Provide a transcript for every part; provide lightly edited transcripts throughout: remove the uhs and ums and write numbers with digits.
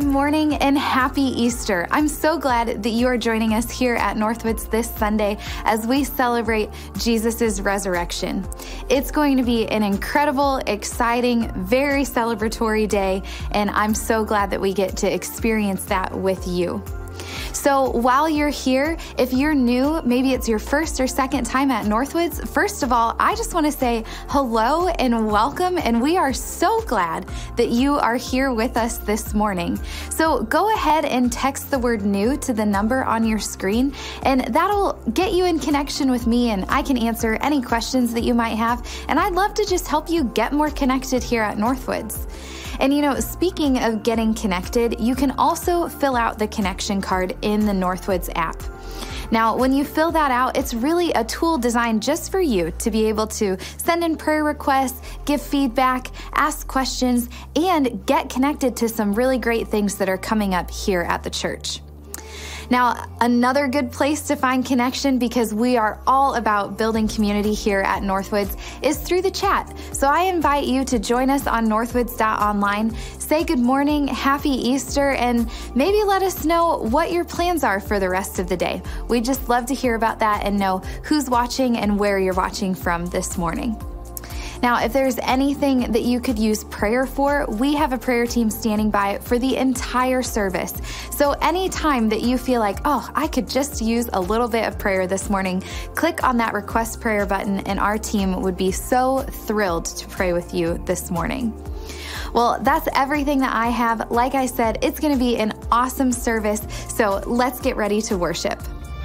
morning and happy Easter. I'm so glad that you are joining us here at Northwoods this Sunday as we celebrate Jesus' resurrection. It's going to be an incredible, exciting, very celebratory day, and I'm so glad that we get to experience that with you. So while you're here, if you're new, maybe it's your first or second time at Northwoods, first of all, I just want to say hello and welcome, and we are so glad that you are here with us this morning. So go ahead and text the word new to the number on your screen, and that'll get you in connection with me, and I can answer any questions that you might have, and I'd love to just help you get more connected here at Northwoods. And speaking of getting connected, you can also fill out the connection card in the Northwoods app. Now, when you fill that out, it's really a tool designed just for you to be able to send in prayer requests, give feedback, ask questions, and get connected to some really great things that are coming up here at the church. Now, another good place to find connection, because we are all about building community here at Northwoods, is through the chat. So I invite you to join us on northwoods.online, say good morning, happy Easter, and maybe let us know what your plans are for the rest of the day. We'd just love to hear about that and know who's watching and where you're watching from this morning. Now, if there's anything that you could use prayer for, we have a prayer team standing by for the entire service. So anytime that you feel like, I could just use a little bit of prayer this morning, click on that request prayer button, and our team would be so thrilled to pray with you this morning. Well, that's everything that I have. Like I said, it's going to be an awesome service, so let's get ready to worship.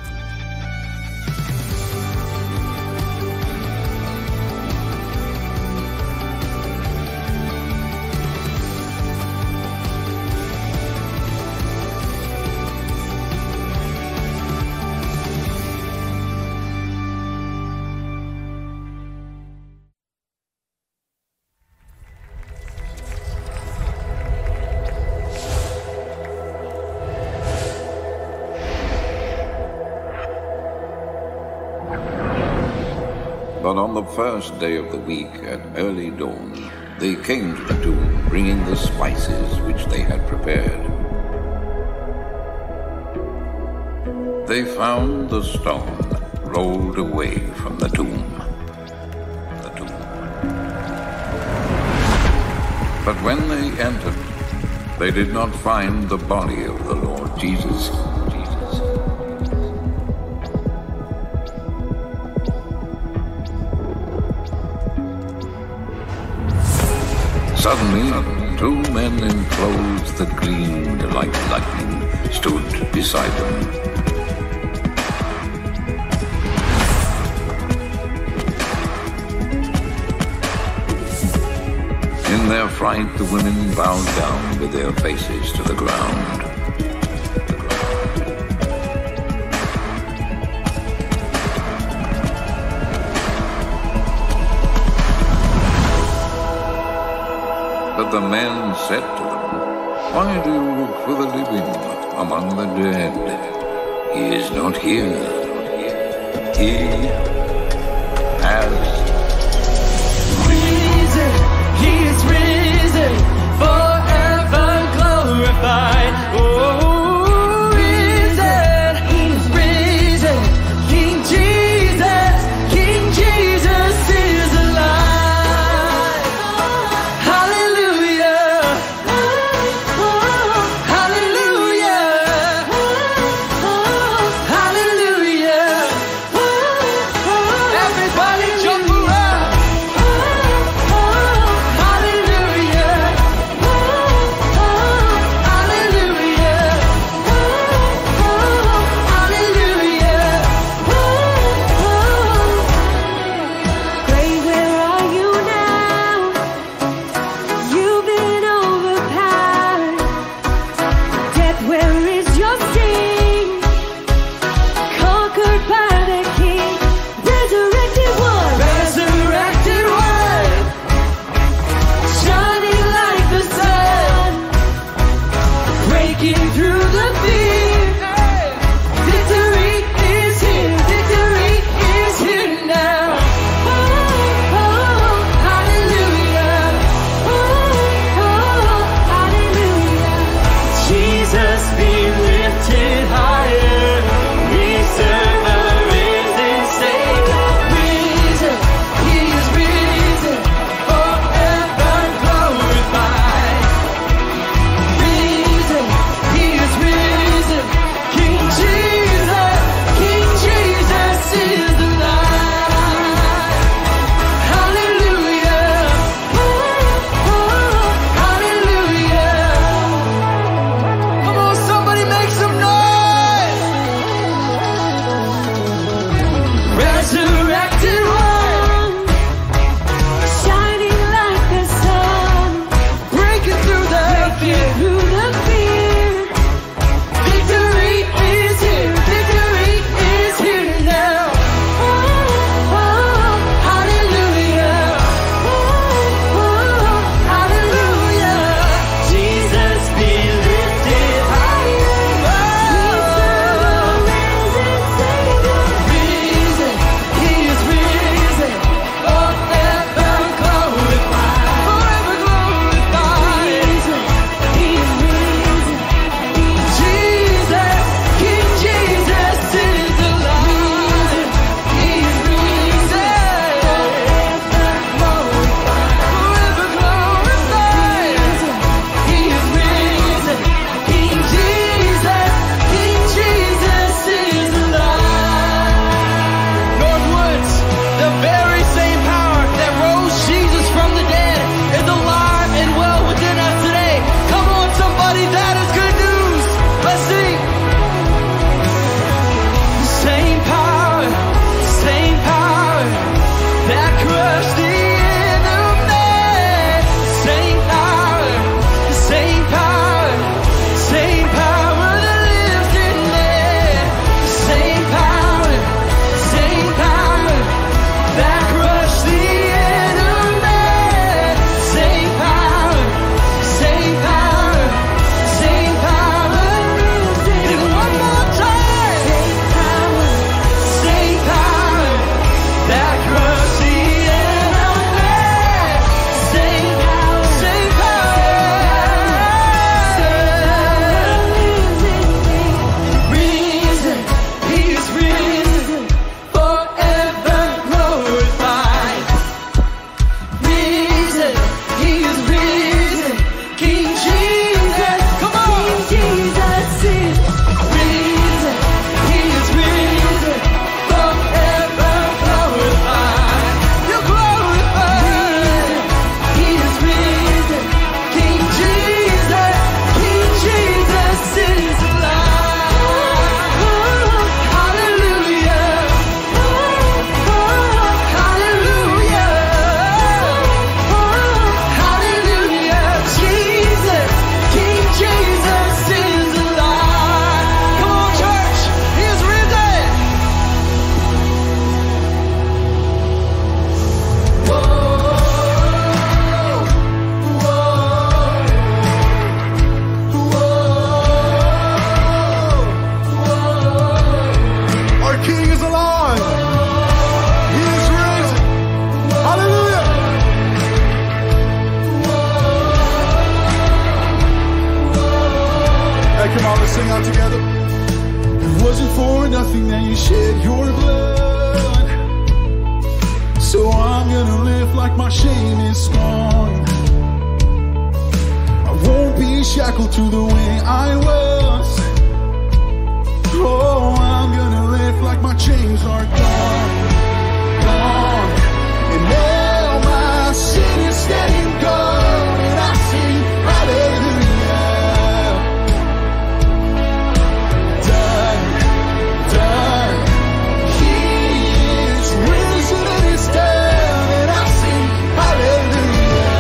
But on the first day of the week, at early dawn, they came to the tomb, bringing the spices which they had prepared. They found the stone rolled away from the tomb. But when they entered, they did not find the body of the Lord Jesus. Suddenly, two men in clothes that gleamed like lightning stood beside them. In their fright, the women bowed down with their faces to the ground. But the man said to them, "Why do you look for the living among the dead? He is not here. He has risen. He is risen, forever glorified. Oh, risen. He's risen. King Jesus is alive. Hallelujah. Hallelujah. Hallelujah. out together. It wasn't for nothing that you shed your blood. So I'm gonna live like my shame is gone. I won't be shackled to the way I was. Oh, I'm gonna live like my chains are gone, gone. And now my sin is standing gone, and I sing hallelujah. Done, done. He is risen and is down, and I sing hallelujah.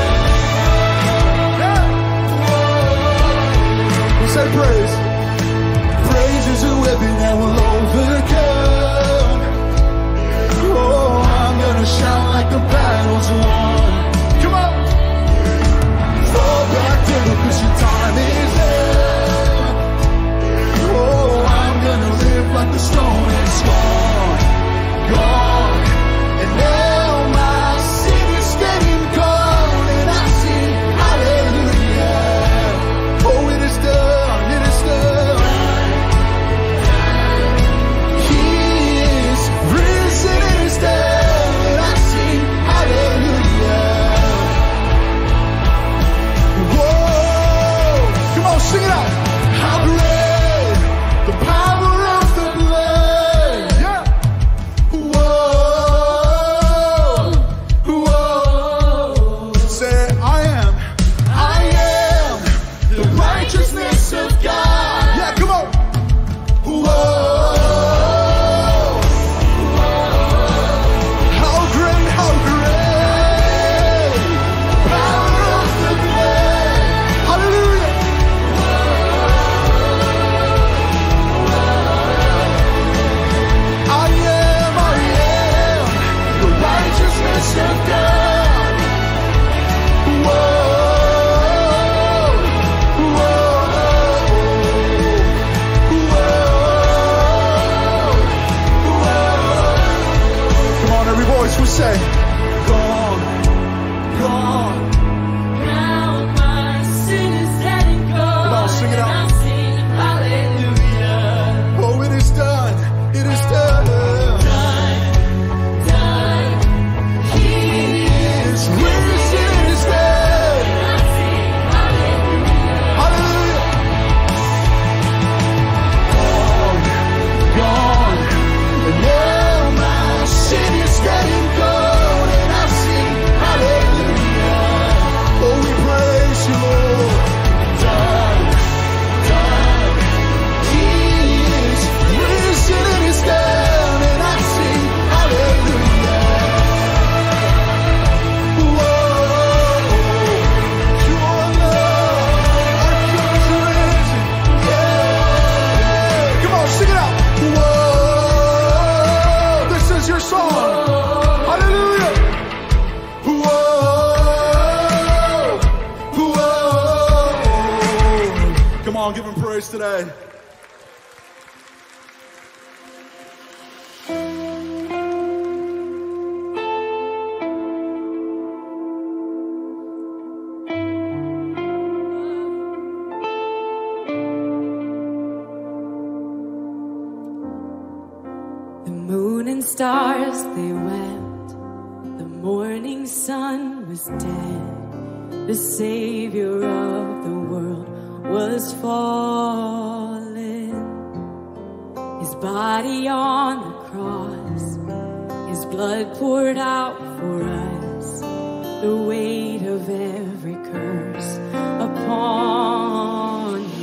We say praise. Praise is a weapon that will overcome. Oh, I'm gonna shout like the battle's won. Come on! Fall back devil, 'cause your time is up. Oh, I'm gonna live like the stone is gone, gone. And now my sin is getting gone, and I sing hallelujah. Oh, it is done, it is done. Risen and is down, and I sing hallelujah. Whoa, come on, sing it out. How great the power of the blood. Yeah. Whoa, whoa. Say, I am the righteousness of God. Yeah, come on. Whoa. We say, gone, gone. Now my sin is dead and gone. Come on, sing it out. I sing hallelujah. Oh, it is done. It is done. Done, done. He is risen and is dead. I sing hallelujah. Hallelujah. Gone, gone. And now my sin is getting gone, and I sing hallelujah. Oh, we praise you, Lord. Done, done. He is risen and is down, and I sing hallelujah. Whoa, your love, our King is risen. Yeah, come on, sing it out. Whoa, this is your song. Hallelujah. Whoa, whoa. Come on, give him praise today. The moon and stars, they wept. The morning sun was dead. The Savior of the world was fallen. His body on the cross, his blood poured out for us. The weight of every curse upon him.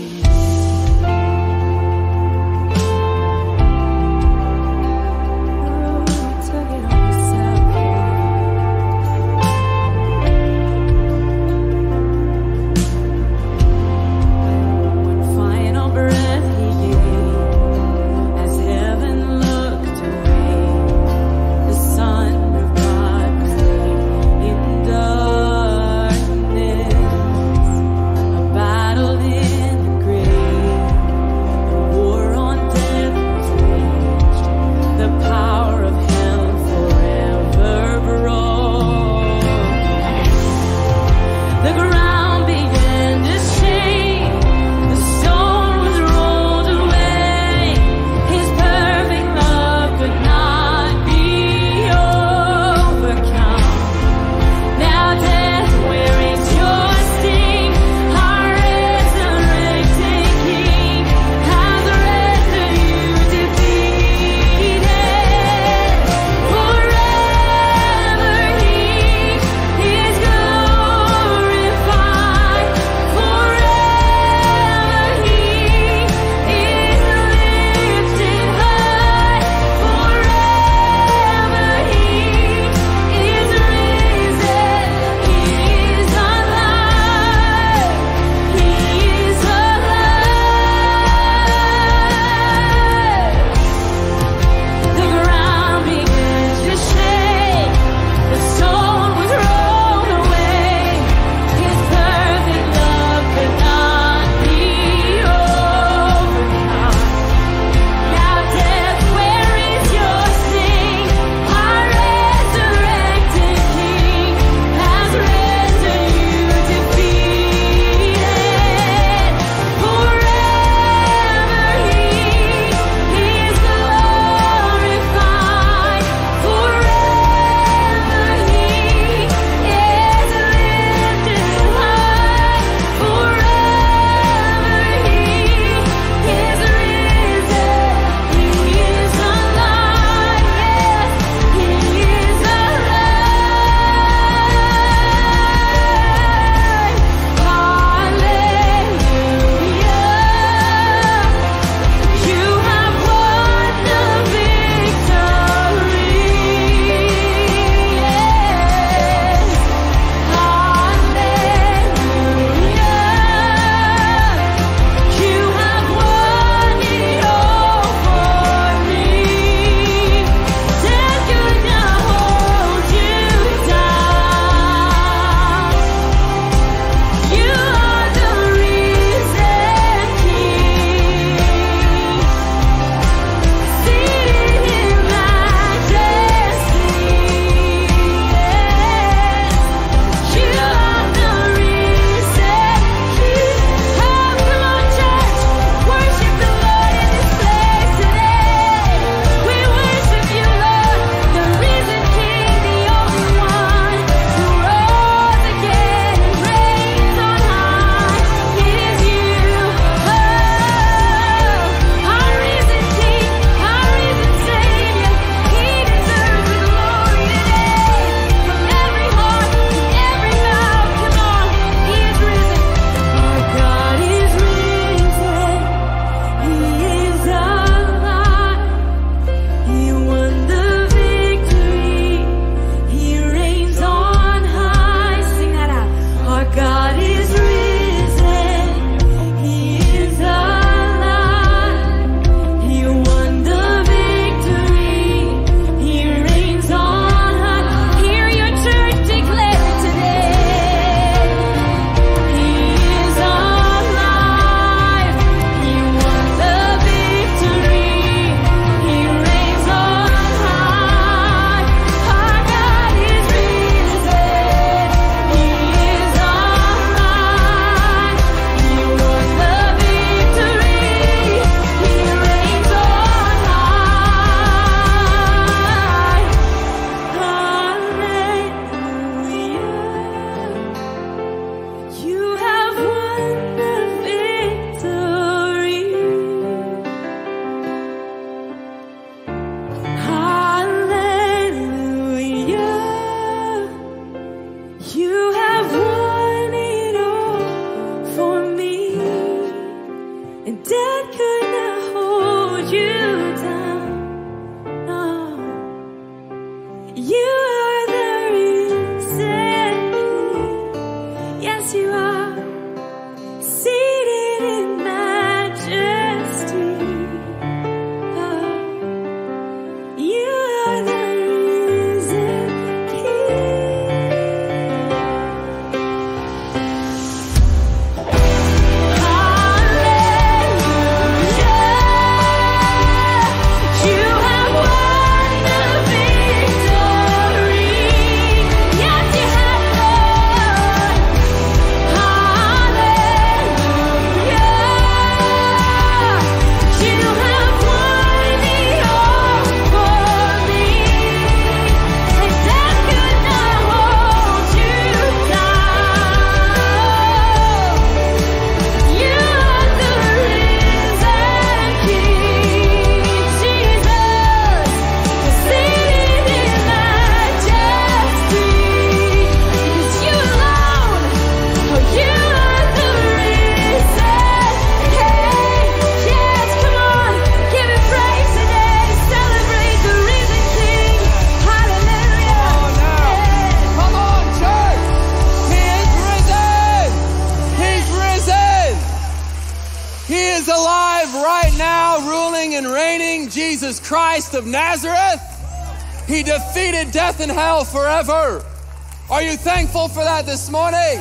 He is alive right now, ruling and reigning, Jesus Christ of Nazareth. He defeated death and hell forever. Are you thankful for that this morning?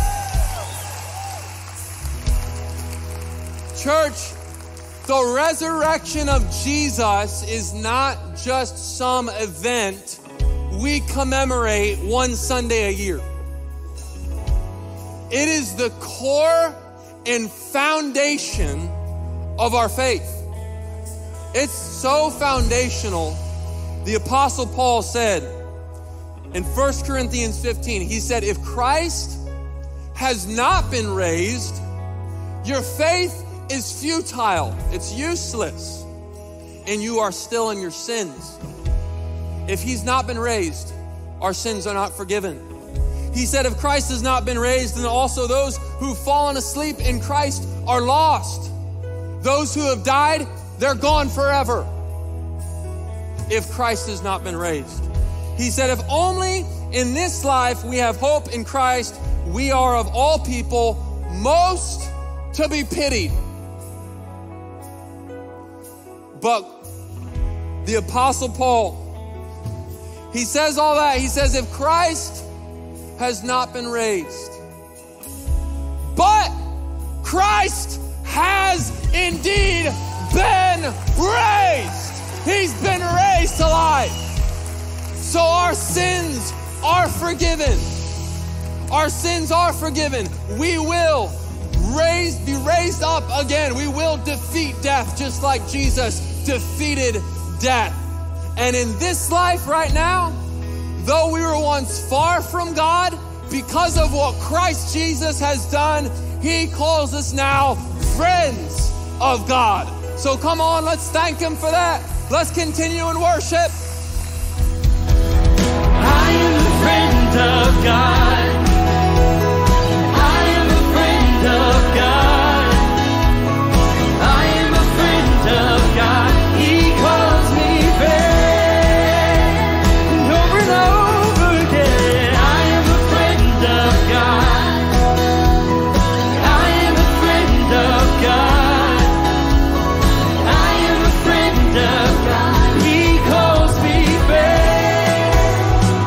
Church, the resurrection of Jesus is not just some event we commemorate one Sunday a year. It is the core and foundation of our faith. It's so foundational. The Apostle Paul said in 1 Corinthians 15, he said, if Christ has not been raised, your faith is futile, it's useless, and you are still in your sins. If he's not been raised, our sins are not forgiven. He said, if Christ has not been raised, then also those who've fallen asleep in Christ are lost. Those who have died, they're gone forever. If Christ has not been raised. He said, if only in this life we have hope in Christ, we are of all people most to be pitied. But the Apostle Paul, he says all that. He says, if Christ has not been raised, but Christ has indeed been raised. He's been raised to life. So our sins are forgiven. Our sins are forgiven. We will be raised up again. We will defeat death just like Jesus defeated death. And in this life right now, though we were once far from God, because of what Christ Jesus has done, he calls us now friends of God. So come on, let's thank him for that. Let's continue in worship. I am a friend of God. I am a friend of God. I am a friend of God. He calls me friend. And over again, I am a friend of God. I am a friend of God. I am a friend of God. He calls me friend.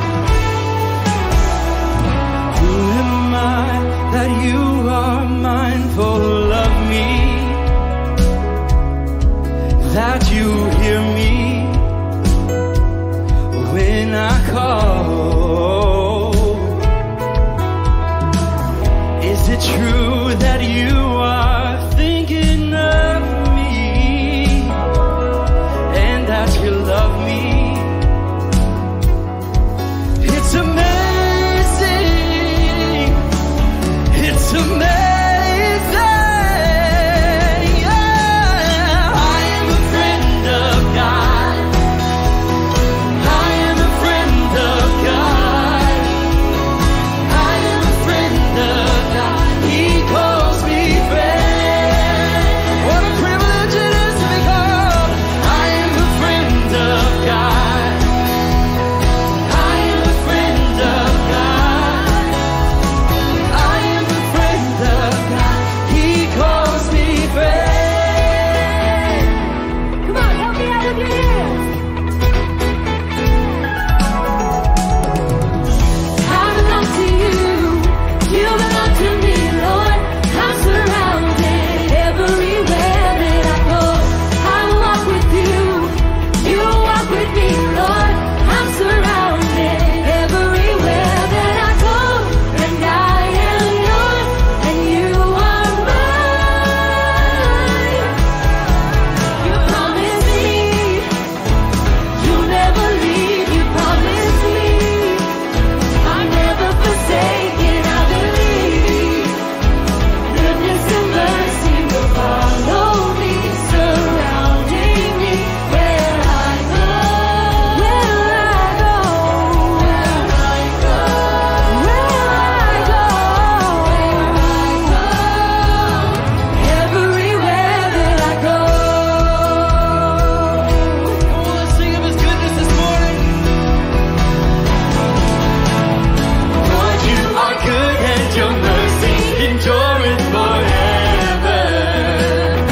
Who am I that you are mindful of me? That you hear me when I call. Is it true that you are thinking of me and that you love me? It's amazing. It's amazing. Yeah. I am a friend of God. I am a friend of God. I am a friend of God. He calls me friend. What a privilege it is to be called. I am a friend of God. I am a friend of God. I am a friend of God. He calls me friend. Come on, help me out with your hands. I belong to you. You belong to me, Lord. I'm surrounded everywhere that I go. I walk with you. You walk with me, Lord. I'm surrounded everywhere that I go. And I am yours, and you are mine. You promised me you'll never leave. You promised me I'm never forsaken. I believe goodness and mercy will follow me, surrounding me where I go. Where I go, where I go, where I go, where I go, everywhere that I go. Oh, let's sing of his goodness this morning. Lord, you are good and your mercy endureth forever.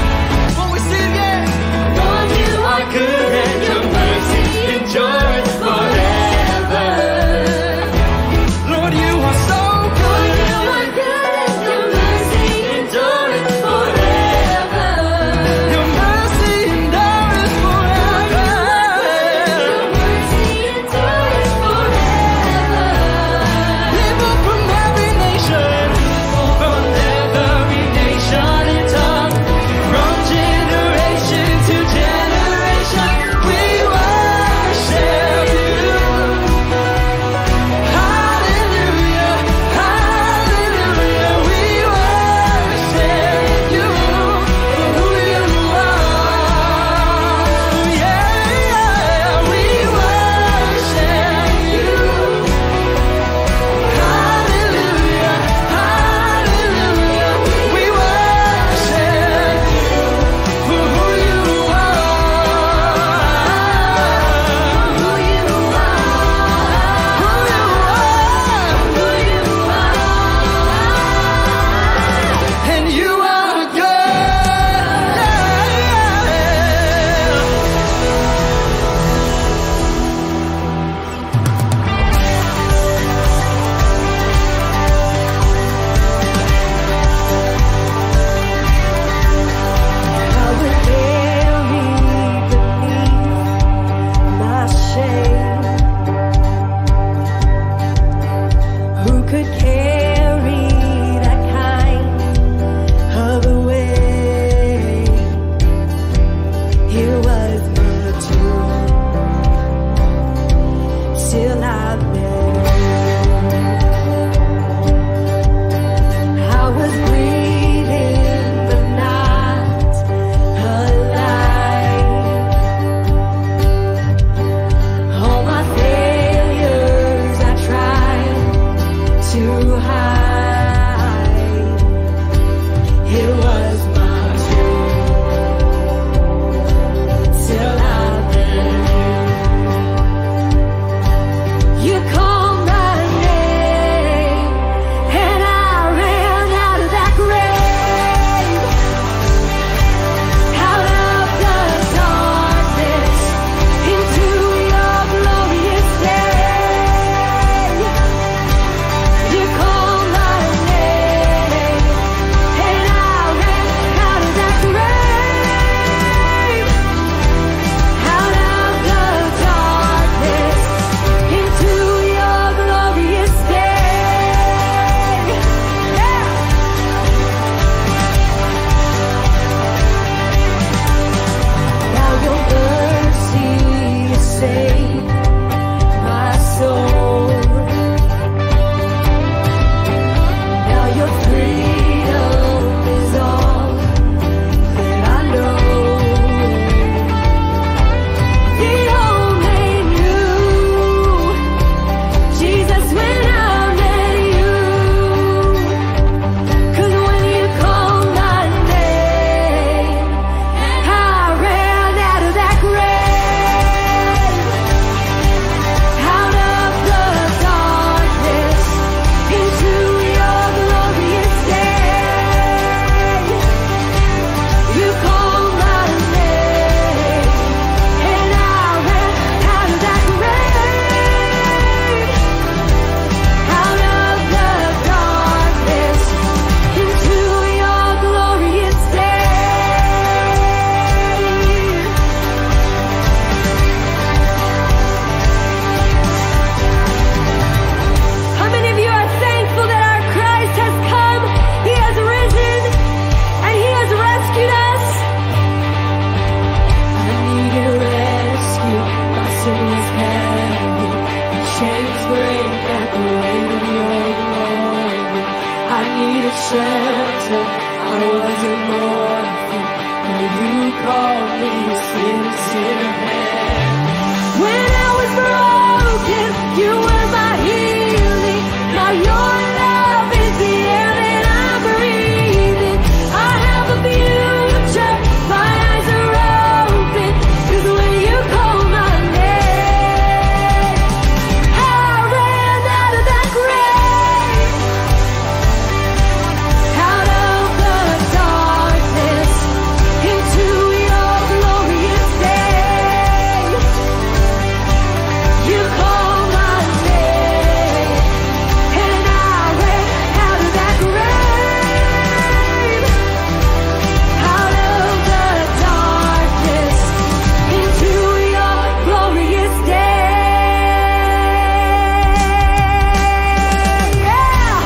redemptive hand. When I was broken, you were my healing. Now your love is the air that I'm breathing. I have a future, my eyes are open, 'cause when you call my name, I ran out of that grave, out of the darkness, into your glorious day. You call my name, and I ran out of that grave, out of the darkness, into your glorious day. Yeah!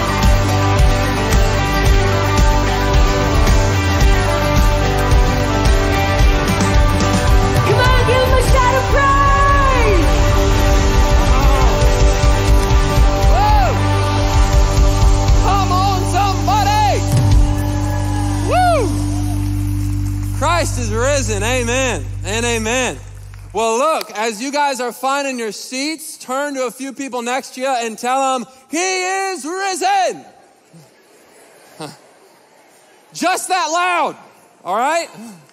Come on, give him a shout of praise! Woo! Come on, somebody! Woo! Christ is risen. Amen and amen. Well, look, as you guys are finding your seats, turn to a few people next to you and tell them, He is risen. Just that loud. All right?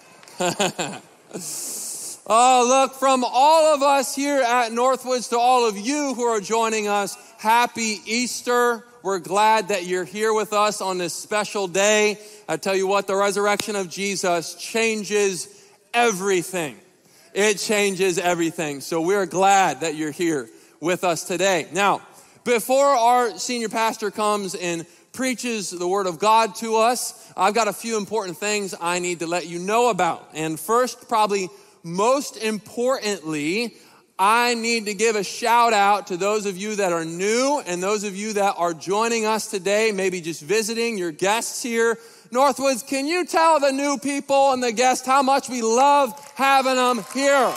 Oh, look, from all of us here at Northwoods to all of you who are joining us, happy Easter. We're glad that you're here with us on this special day. I tell you what, the resurrection of Jesus changes everything. It changes everything. So we're glad that you're here with us today. Now, before our senior pastor comes and preaches the word of God to us, I've got a few important things I need to let you know about. And first, probably most importantly, I need to give a shout out to those of you that are new and those of you that are joining us today, maybe just visiting, your guests here. Northwoods, can you tell the new people and the guests how much we love having them here?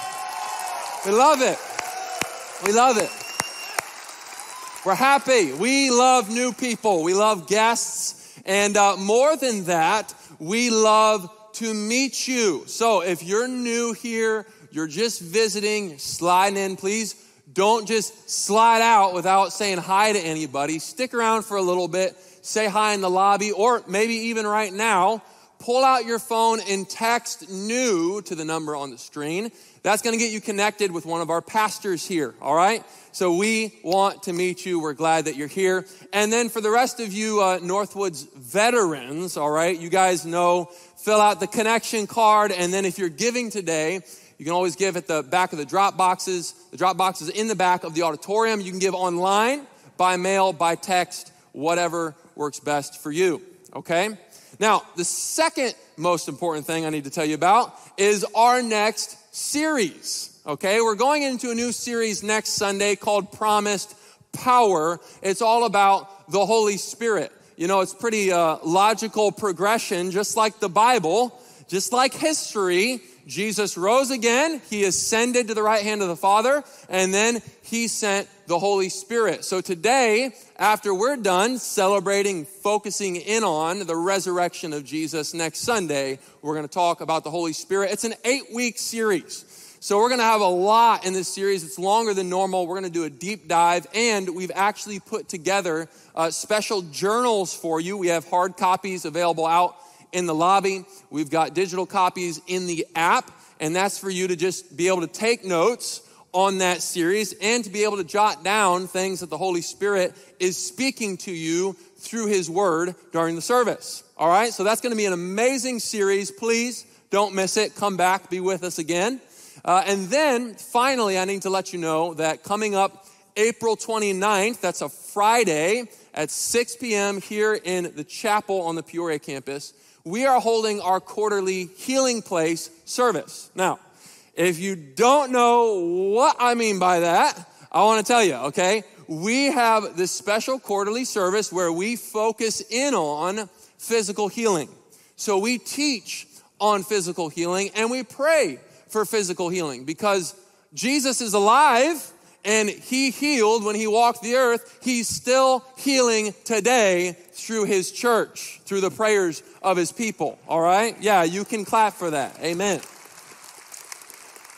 We love it. We love it. We're happy. We love new people. We love guests. And more than that, we love to meet you. So if you're new here, you're just visiting, slide in, please don't just slide out without saying hi to anybody. Stick around for a little bit, say hi in the lobby, or maybe even right now, pull out your phone and text new to the number on the screen. That's going to get you connected with one of our pastors here, all right? So we want to meet you. We're glad that you're here. And then for the rest of you Northwoods veterans, all right, you guys know, fill out the connection card. And then if you're giving today, you can always give at the back of the drop boxes. The drop box is in the back of the auditorium. You can give online, by mail, by text, whatever works best for you, okay? Now, the second most important thing I need to tell you about is our next series, okay? We're going into a new series next Sunday called Promised Power. It's all about the Holy Spirit. You know, it's pretty logical progression, just like the Bible, just like history. Jesus rose again, he ascended to the right hand of the Father, and then he sent the Holy Spirit. So today, after we're done celebrating, focusing in on the resurrection of Jesus next Sunday, we're going to talk about the Holy Spirit. It's an 8-week series. So we're going to have a lot in this series. It's longer than normal. We're going to do a deep dive, and we've actually put together special journals for you. We have hard copies available out in the lobby. We've got digital copies in the app, and that's for you to just be able to take notes on that series and to be able to jot down things that the Holy Spirit is speaking to you through his word during the service. All right, so that's going to be an amazing series. Please don't miss it. Come back, be with us again. And then finally, I need to let you know that coming up April 29th, that's a Friday at 6 p.m. here in the chapel on the Peoria campus, we are holding our quarterly Healing Place service. Now, if you don't know what I mean by that, I want to tell you, okay? We have this special quarterly service where we focus in on physical healing. So we teach on physical healing and we pray for physical healing because Jesus is alive and he healed when he walked the earth. He's still healing today through his church, through the prayers of his people, all right? Yeah, you can clap for that. Amen.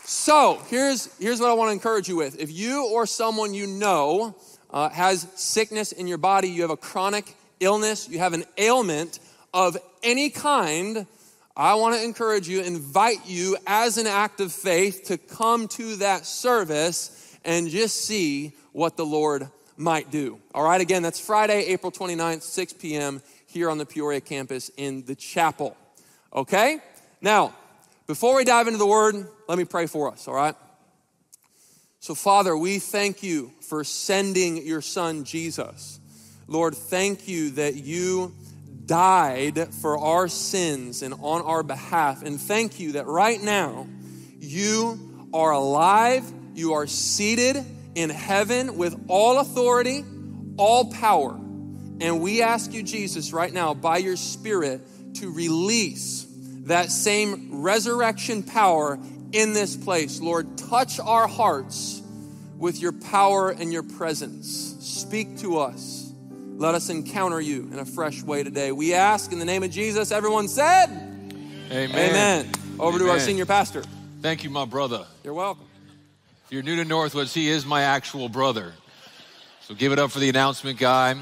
So here's what I want to encourage you with. If you or someone you know has sickness in your body, you have a chronic illness, you have an ailment of any kind, I want to encourage you, invite you as an act of faith to come to that service and just see what the Lord might do. All right, again, that's Friday, April 29th, 6 p.m. here on the Peoria campus in the chapel. Okay? Now, before we dive into the word, let me pray for us, all right? So, Father, we thank you for sending your son, Jesus. Lord, thank you that you died for our sins and on our behalf. And thank you that right now you are alive, you are seated in heaven with all authority, all power. And we ask you, Jesus, right now by your Spirit to release that same resurrection power in this place. Lord, touch our hearts with your power and your presence. Speak to us. Let us encounter you in a fresh way today. We ask in the name of Jesus. Everyone said, Amen. Amen. Over to our Amen. senior pastor. Thank you, my brother. You're welcome. If you're new to Northwoods, he is my actual brother. So give it up for the announcement guy.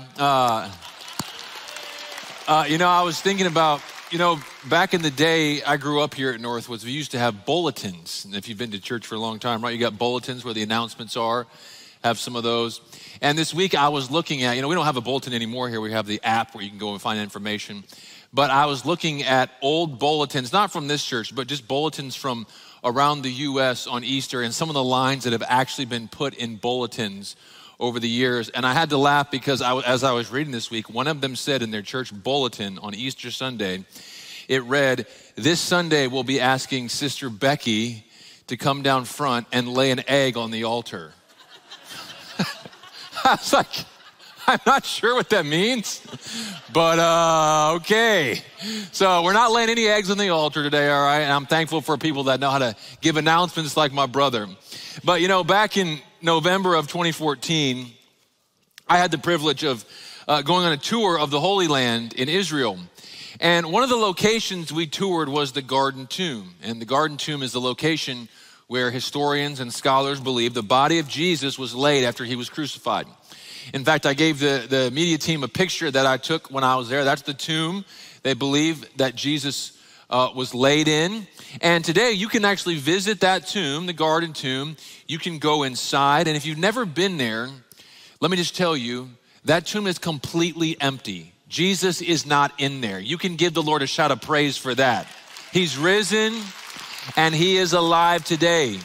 I was thinking about, back in the day, I grew up here at Northwoods. We used to have bulletins. And if you've been to church for a long time, right, you got bulletins where the announcements are. Have some of those. And this week I was looking at, we don't have a bulletin anymore here. We have the app where you can go and find information. But I was looking at old bulletins, not from this church, but just bulletins from around the U.S. on Easter and some of the lines that have actually been put in bulletins over the years. And I had to laugh because as I was reading this week, one of them said in their church bulletin on Easter Sunday, it read, "This Sunday we'll be asking Sister Becky to come down front and lay an egg on the altar." I was like, I'm not sure what that means, but okay. So we're not laying any eggs on the altar today, all right? And I'm thankful for people that know how to give announcements like my brother. But, back in November of 2014, I had the privilege of going on a tour of the Holy Land in Israel. And one of the locations we toured was the Garden Tomb. And the Garden Tomb is the location where historians and scholars believe the body of Jesus was laid after he was crucified. In fact, I gave the media team a picture that I took when I was there. That's the tomb they believe that Jesus was laid in. And today you can actually visit that tomb, the Garden Tomb. You can go inside. And if you've never been there, let me just tell you, that tomb is completely empty. Jesus is not in there. You can give the Lord a shout of praise for that. He's risen. And he is alive today.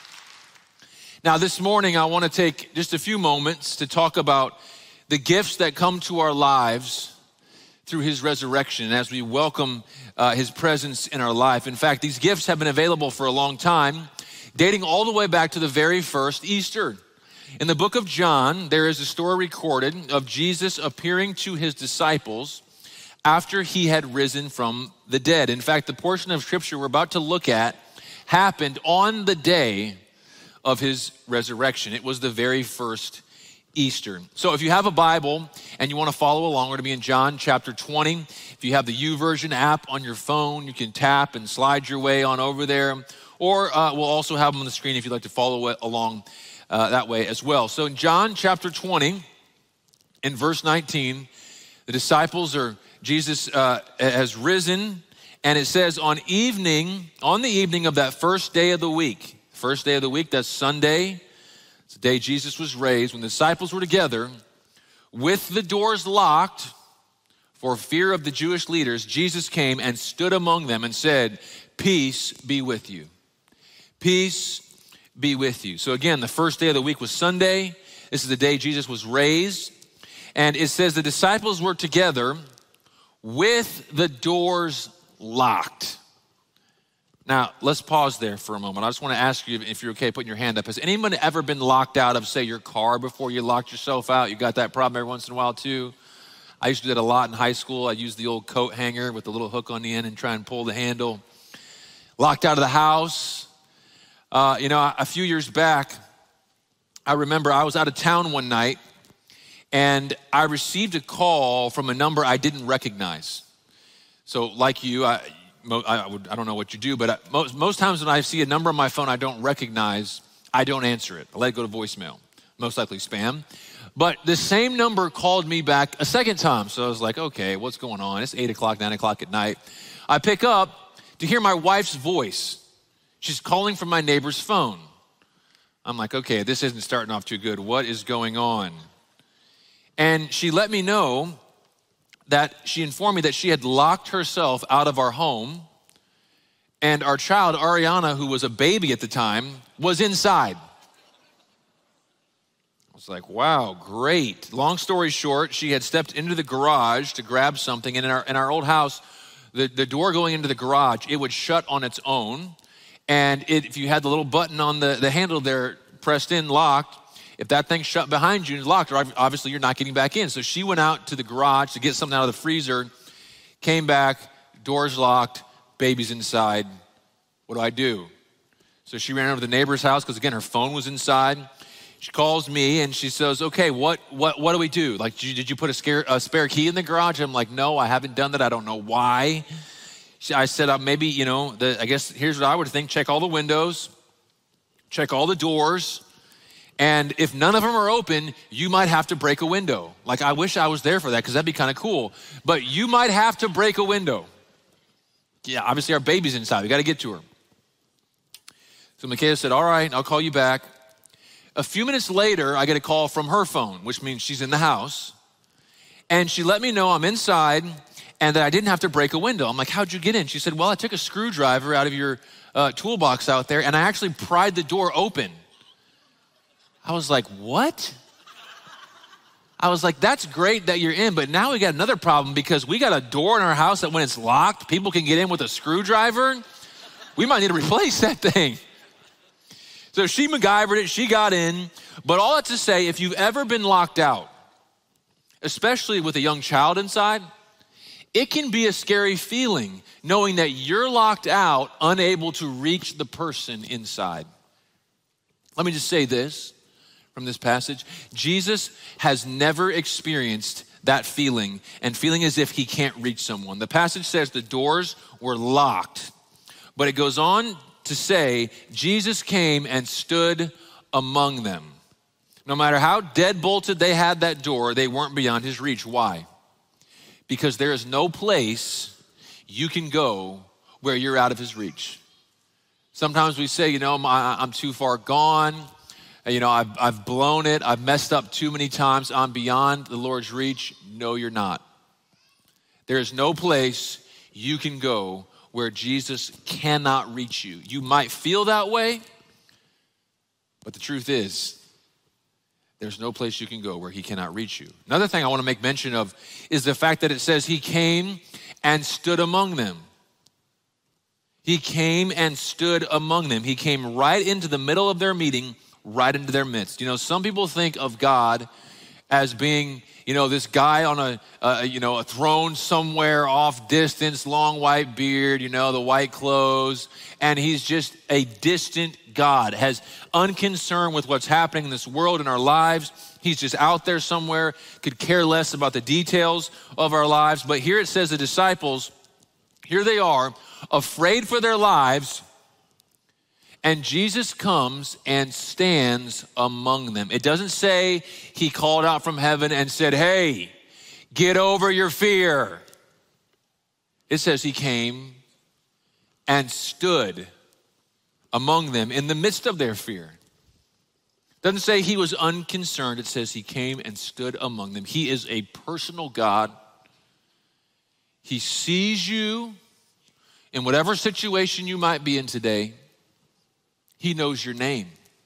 Now, this morning, I want to take just a few moments to talk about the gifts that come to our lives through his resurrection as we welcome his presence in our life. In fact, these gifts have been available for a long time, dating all the way back to the very first Easter. In the book of John, there is a story recorded of Jesus appearing to his disciples after he had risen from the dead. In fact, the portion of scripture we're about to look at happened on the day of his resurrection. It was the very first Easter. So if you have a Bible and you want to follow along, we're going to be in John chapter 20. If you have the YouVersion app on your phone, you can tap and slide your way on over there. Or we'll also have them on the screen if you'd like to follow it along that way as well. So in John chapter 20, in verse 19, the disciples Jesus has risen, and it says on the evening of that first day of the week, that's Sunday, it's the day Jesus was raised, when the disciples were together with the doors locked for fear of the Jewish leaders, Jesus came and stood among them and said, "Peace be with you. Peace be with you." So again, the first day of the week was Sunday. This is the day Jesus was raised. And it says the disciples were together with the doors locked. Now, let's pause there for a moment. I just want to ask you, if you're okay putting your hand up, has anyone ever been locked out of, say, your car before you locked yourself out? You got that problem every once in a while too? I used to do that a lot in high school. I'd use the old coat hanger with the little hook on the end and try and pull the handle. Locked out of the house. A few years back, I remember I was out of town one night, and I received a call from a number I didn't recognize. So like you, I don't know what you do, but most times when I see a number on my phone I don't recognize, I don't answer it. I let it go to voicemail, most likely spam. But the same number called me back a second time. So I was like, okay, what's going on? It's 8 o'clock, 9 o'clock at night. I pick up to hear my wife's voice. She's calling from my neighbor's phone. I'm like, okay, this isn't starting off too good. What is going on? And she let me know that she informed me that she had locked herself out of our home, and our child, Ariana, who was a baby at the time, was inside. I was like, wow, great. Long story short, she had stepped into the garage to grab something, and in our old house, the door going into the garage, it would shut on its own, and if you had the little button on the handle there pressed in, locked, if that thing shut behind you and is locked, obviously you're not getting back in. So she went out to the garage to get something out of the freezer, came back, doors locked, baby's inside. What do? So she ran over to the neighbor's house because, again, her phone was inside. She calls me and she says, okay, what do we do? Like, did you put a spare key in the garage? I'm like, no, I haven't done that. I don't know why. I said, maybe, I guess here's what I would think. Check all the windows, check all the doors. And if none of them are open, you might have to break a window. Like, I wish I was there for that because that'd be kind of cool. But you might have to break a window. Yeah, obviously our baby's inside. We got to get to her. So Michaela said, all right, I'll call you back. A few minutes later, I get a call from her phone, which means she's in the house. And she let me know I'm inside and that I didn't have to break a window. I'm like, how'd you get in? She said, well, I took a screwdriver out of your toolbox out there and I actually pried the door open. I was like, what? I was like, that's great that you're in, but now we got another problem because we got a door in our house that when it's locked, people can get in with a screwdriver. We might need to replace that thing. So she MacGyvered it, she got in, but all that to say, if you've ever been locked out, especially with a young child inside, it can be a scary feeling knowing that you're locked out, unable to reach the person inside. Let me just say this. From this passage, Jesus has never experienced that feeling and feeling as if he can't reach someone. The passage says the doors were locked, but it goes on to say Jesus came and stood among them. No matter how dead-bolted they had that door, they weren't beyond his reach. Why? Because there is no place you can go where you're out of his reach. Sometimes we say, I'm too far gone. I've blown it. I've messed up too many times. I'm beyond the Lord's reach. No, you're not. There is no place you can go where Jesus cannot reach you. You might feel that way, but the truth is, there's no place you can go where he cannot reach you. Another thing I want to make mention of is the fact that it says he came and stood among them. He came and stood among them. He came right into the middle of their meeting, right into their midst. Some people think of God as being, this guy on a throne somewhere off distance, long white beard, the white clothes, and he's just a distant God, has unconcern with what's happening in this world in our lives. He's just out there somewhere, could care less about the details of our lives. But here it says the disciples, here they are, afraid for their lives, and Jesus comes and stands among them. It doesn't say he called out from heaven and said, hey, get over your fear. It says he came and stood among them in the midst of their fear. It doesn't say he was unconcerned. It says he came and stood among them. He is a personal God. He sees you in whatever situation you might be in today. He knows your name.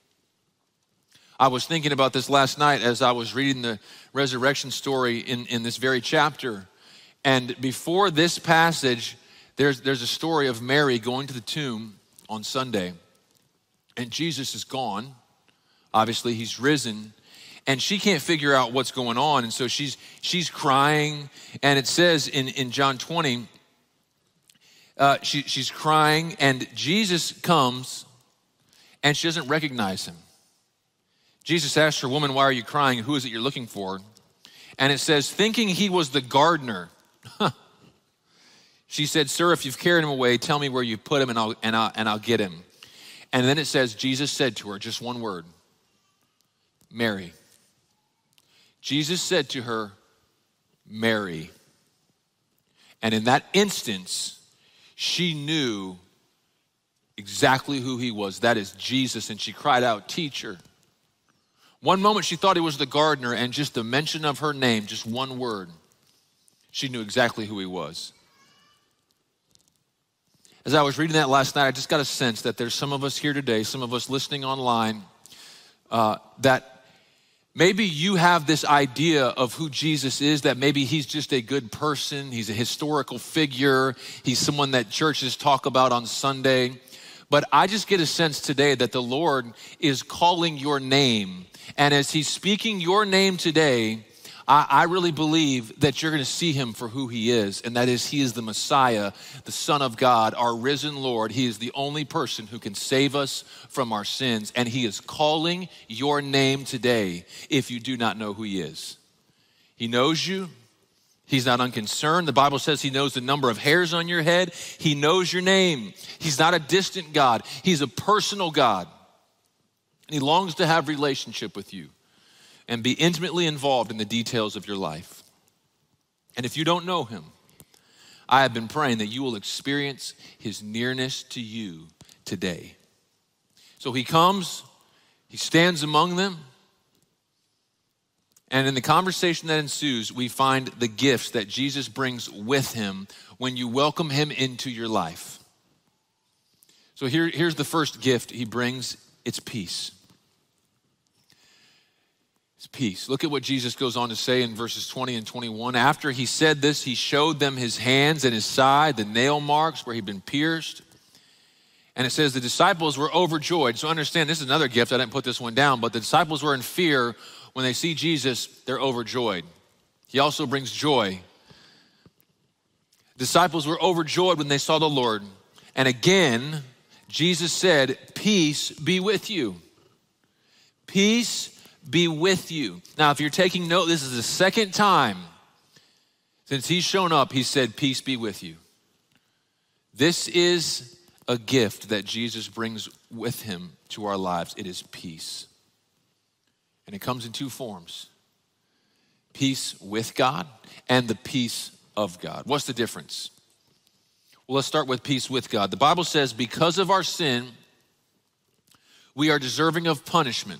I was thinking about this last night as I was reading the resurrection story in this very chapter. And before this passage, there's a story of Mary going to the tomb on Sunday. And Jesus is gone. Obviously, he's risen. And she can't figure out what's going on. And so she's crying. And it says in John 20, she's crying. And Jesus comes. And she doesn't recognize him. Jesus asked her, woman, why are you crying? Who is it you're looking for? And it says, thinking he was the gardener, She said, "Sir, if you've carried him away, tell me where you put him and I'll get him." And then it says, Jesus said to her, just one word, "Mary." Jesus said to her, "Mary." And in that instance, she knew exactly who he was. That is Jesus. And she cried out, "Teacher." One moment she thought he was the gardener, and just the mention of her name, just one word, she knew exactly who he was. As I was reading that last night, I just got a sense that there's some of us here today, some of us listening online, that maybe you have this idea of who Jesus is, that maybe he's just a good person, he's a historical figure, he's someone that churches talk about on Sunday. But I just get a sense today that the Lord is calling your name. And as he's speaking your name today, I really believe that you're going to see him for who he is, and that is he is the Messiah, the Son of God, our risen Lord. He is the only person who can save us from our sins, and he is calling your name today if you do not know who he is. He knows you. He's not unconcerned. The Bible says he knows the number of hairs on your head. He knows your name. He's not a distant God. He's a personal God, and he longs to have relationship with you and be intimately involved in the details of your life. And if you don't know him, I have been praying that you will experience his nearness to you today. So he comes, he stands among them, and in the conversation that ensues, we find the gifts that Jesus brings with him when you welcome him into your life. So here's the first gift he brings. It's peace. Peace. Look at what Jesus goes on to say in verses 20 and 21. After he said this, he showed them his hands and his side, the nail marks where he'd been pierced. And it says the disciples were overjoyed. So understand, this is another gift. I didn't put this one down, but the disciples were in fear. When they see Jesus, they're overjoyed. He also brings joy. Disciples were overjoyed when they saw the Lord. And again, Jesus said, "Peace be with you." Peace be with you. Now, if you're taking note, this is the second time since he's shown up, he said, "Peace be with you." This is a gift that Jesus brings with him to our lives. It is peace. And it comes in two forms: peace with God and the peace of God. What's the difference? Well, let's start with peace with God. The Bible says, because of our sin, we are deserving of punishment.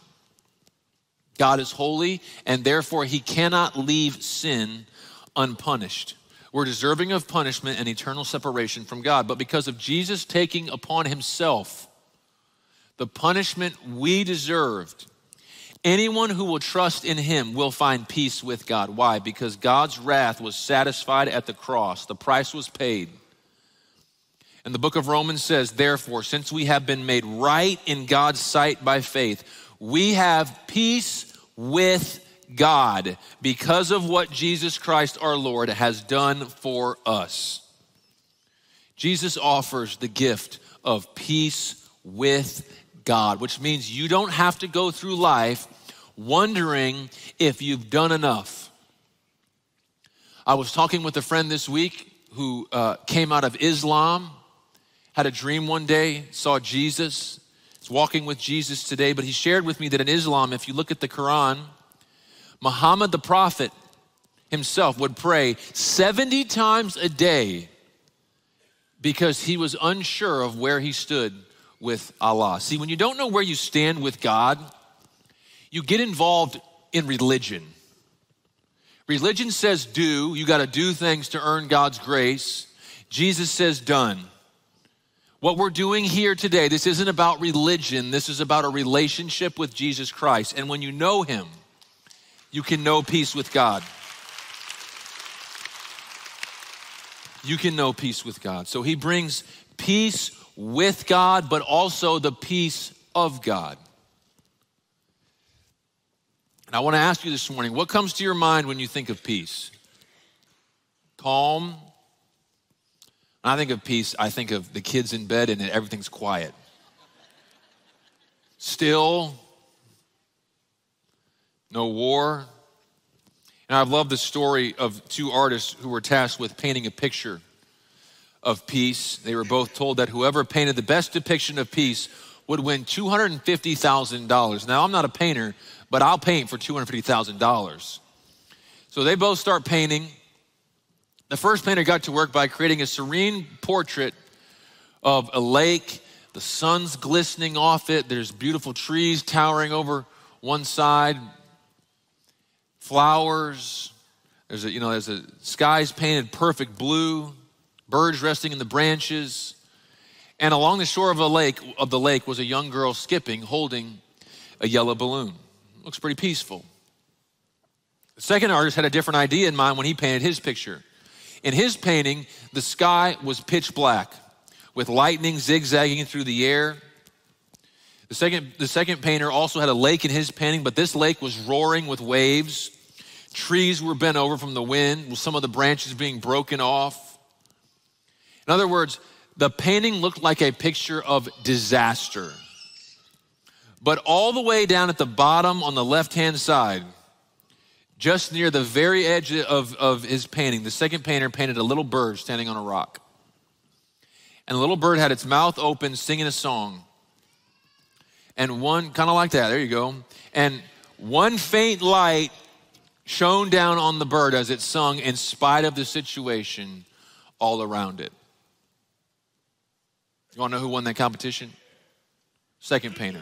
God is holy, and therefore he cannot leave sin unpunished. We're deserving of punishment and eternal separation from God. But because of Jesus taking upon himself the punishment we deserved, anyone who will trust in him will find peace with God. Why? Because God's wrath was satisfied at the cross. The price was paid. And the book of Romans says, therefore, since we have been made right in God's sight by faith, we have peace with God because of what Jesus Christ our Lord has done for us. Jesus offers the gift of peace with God, which means you don't have to go through life wondering if you've done enough. I was talking with a friend this week who came out of Islam, had a dream one day, saw Jesus, is walking with Jesus today, but he shared with me that in Islam, if you look at the Quran, Muhammad the prophet himself would pray 70 times a day because he was unsure of where he stood with Allah. See, when you don't know where you stand with God, you get involved in religion. Religion says do, you got to do things to earn God's grace. Jesus says done. What we're doing here today, this isn't about religion, this is about a relationship with Jesus Christ. And when you know him, you can know peace with God. You can know peace with God. So he brings peace with God, but also the peace of God. And I want to ask you this morning, what comes to your mind when you think of peace? Calm. When I think of peace, I think of the kids in bed and everything's quiet. Still. No war. And I've loved the story of two artists who were tasked with painting a picture of peace. They were both told that whoever painted the best depiction of peace would win $250,000. Now, I'm not a painter, but I'll paint for $250,000. So they both start painting. The first painter got to work by creating a serene portrait of a lake. The sun's glistening off it. There's beautiful trees towering over one side, flowers. There's a sky's painted perfect blue, birds resting in the branches. And along the shore of the lake was a young girl skipping, holding a yellow balloon. Looks pretty peaceful. The second artist had a different idea in mind when he painted his picture. In his painting, the sky was pitch black, with lightning zigzagging through the air. The second painter also had a lake in his painting, but this lake was roaring with waves. Trees were bent over from the wind, with some of the branches being broken off. In other words, the painting looked like a picture of disaster. But all the way down at the bottom on the left-hand side, just near the very edge of his painting, the second painter painted a little bird standing on a rock. And the little bird had its mouth open, singing a song. And one, kind of like that, there you go. And one faint light shone down on the bird as it sung in spite of the situation all around it. You want to know who won that competition? Second painter.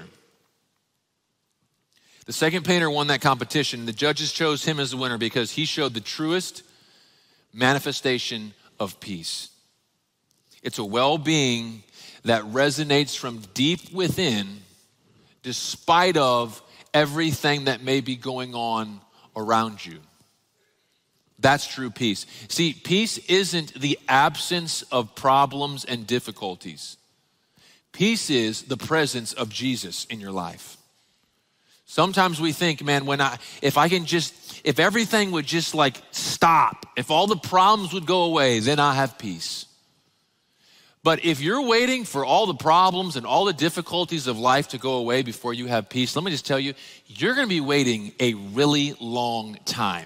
The second painter won that competition. The judges chose him as the winner because he showed the truest manifestation of peace. It's a well-being that resonates from deep within, despite of everything that may be going on around you. That's true peace. See, peace isn't the absence of problems and difficulties. Peace is the presence of Jesus in your life. Sometimes we think, man, if everything would just like stop, if all the problems would go away, then I have peace. But if you're waiting for all the problems and all the difficulties of life to go away before you have peace, let me just tell you, you're going to be waiting a really long time.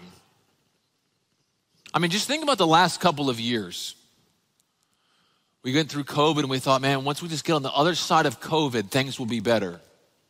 I mean, just think about the last couple of years. We went through COVID and we thought, man, once we just get on the other side of COVID, things will be better.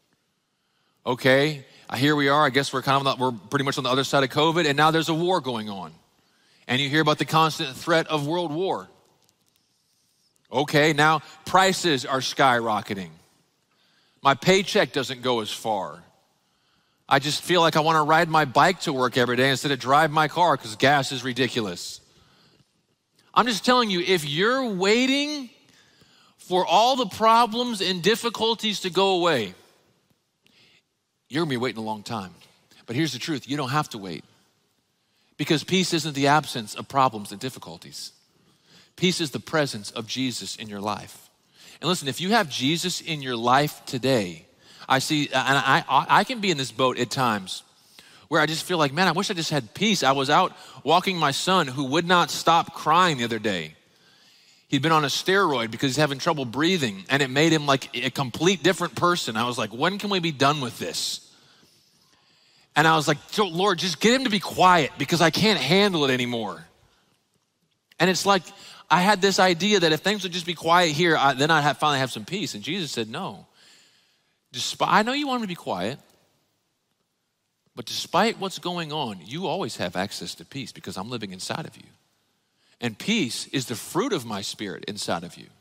Okay, here we are. I guess we're pretty much on the other side of COVID, and now there's a war going on. And you hear about the constant threat of world war. Okay, now prices are skyrocketing. My paycheck doesn't go as far. I just feel like I want to ride my bike to work every day instead of drive my car because gas is ridiculous. I'm just telling you, if you're waiting for all the problems and difficulties to go away, you're going to be waiting a long time. But here's the truth, you don't have to wait. Because peace isn't the absence of problems and difficulties. Peace is the presence of Jesus in your life. And listen, if you have Jesus in your life today, I can be in this boat at times where I just feel like, man, I wish I just had peace. I was out walking my son who would not stop crying the other day. He'd been on a steroid because he's having trouble breathing, and it made him like a complete different person. I was like, when can we be done with this? And I was like, Lord, just get him to be quiet because I can't handle it anymore. And it's like, I had this idea that if things would just be quiet here, then I'd finally have some peace. And Jesus said, no. I know you want him to be quiet, but despite what's going on, you always have access to peace because I'm living inside of you. And peace is the fruit of my spirit inside of you.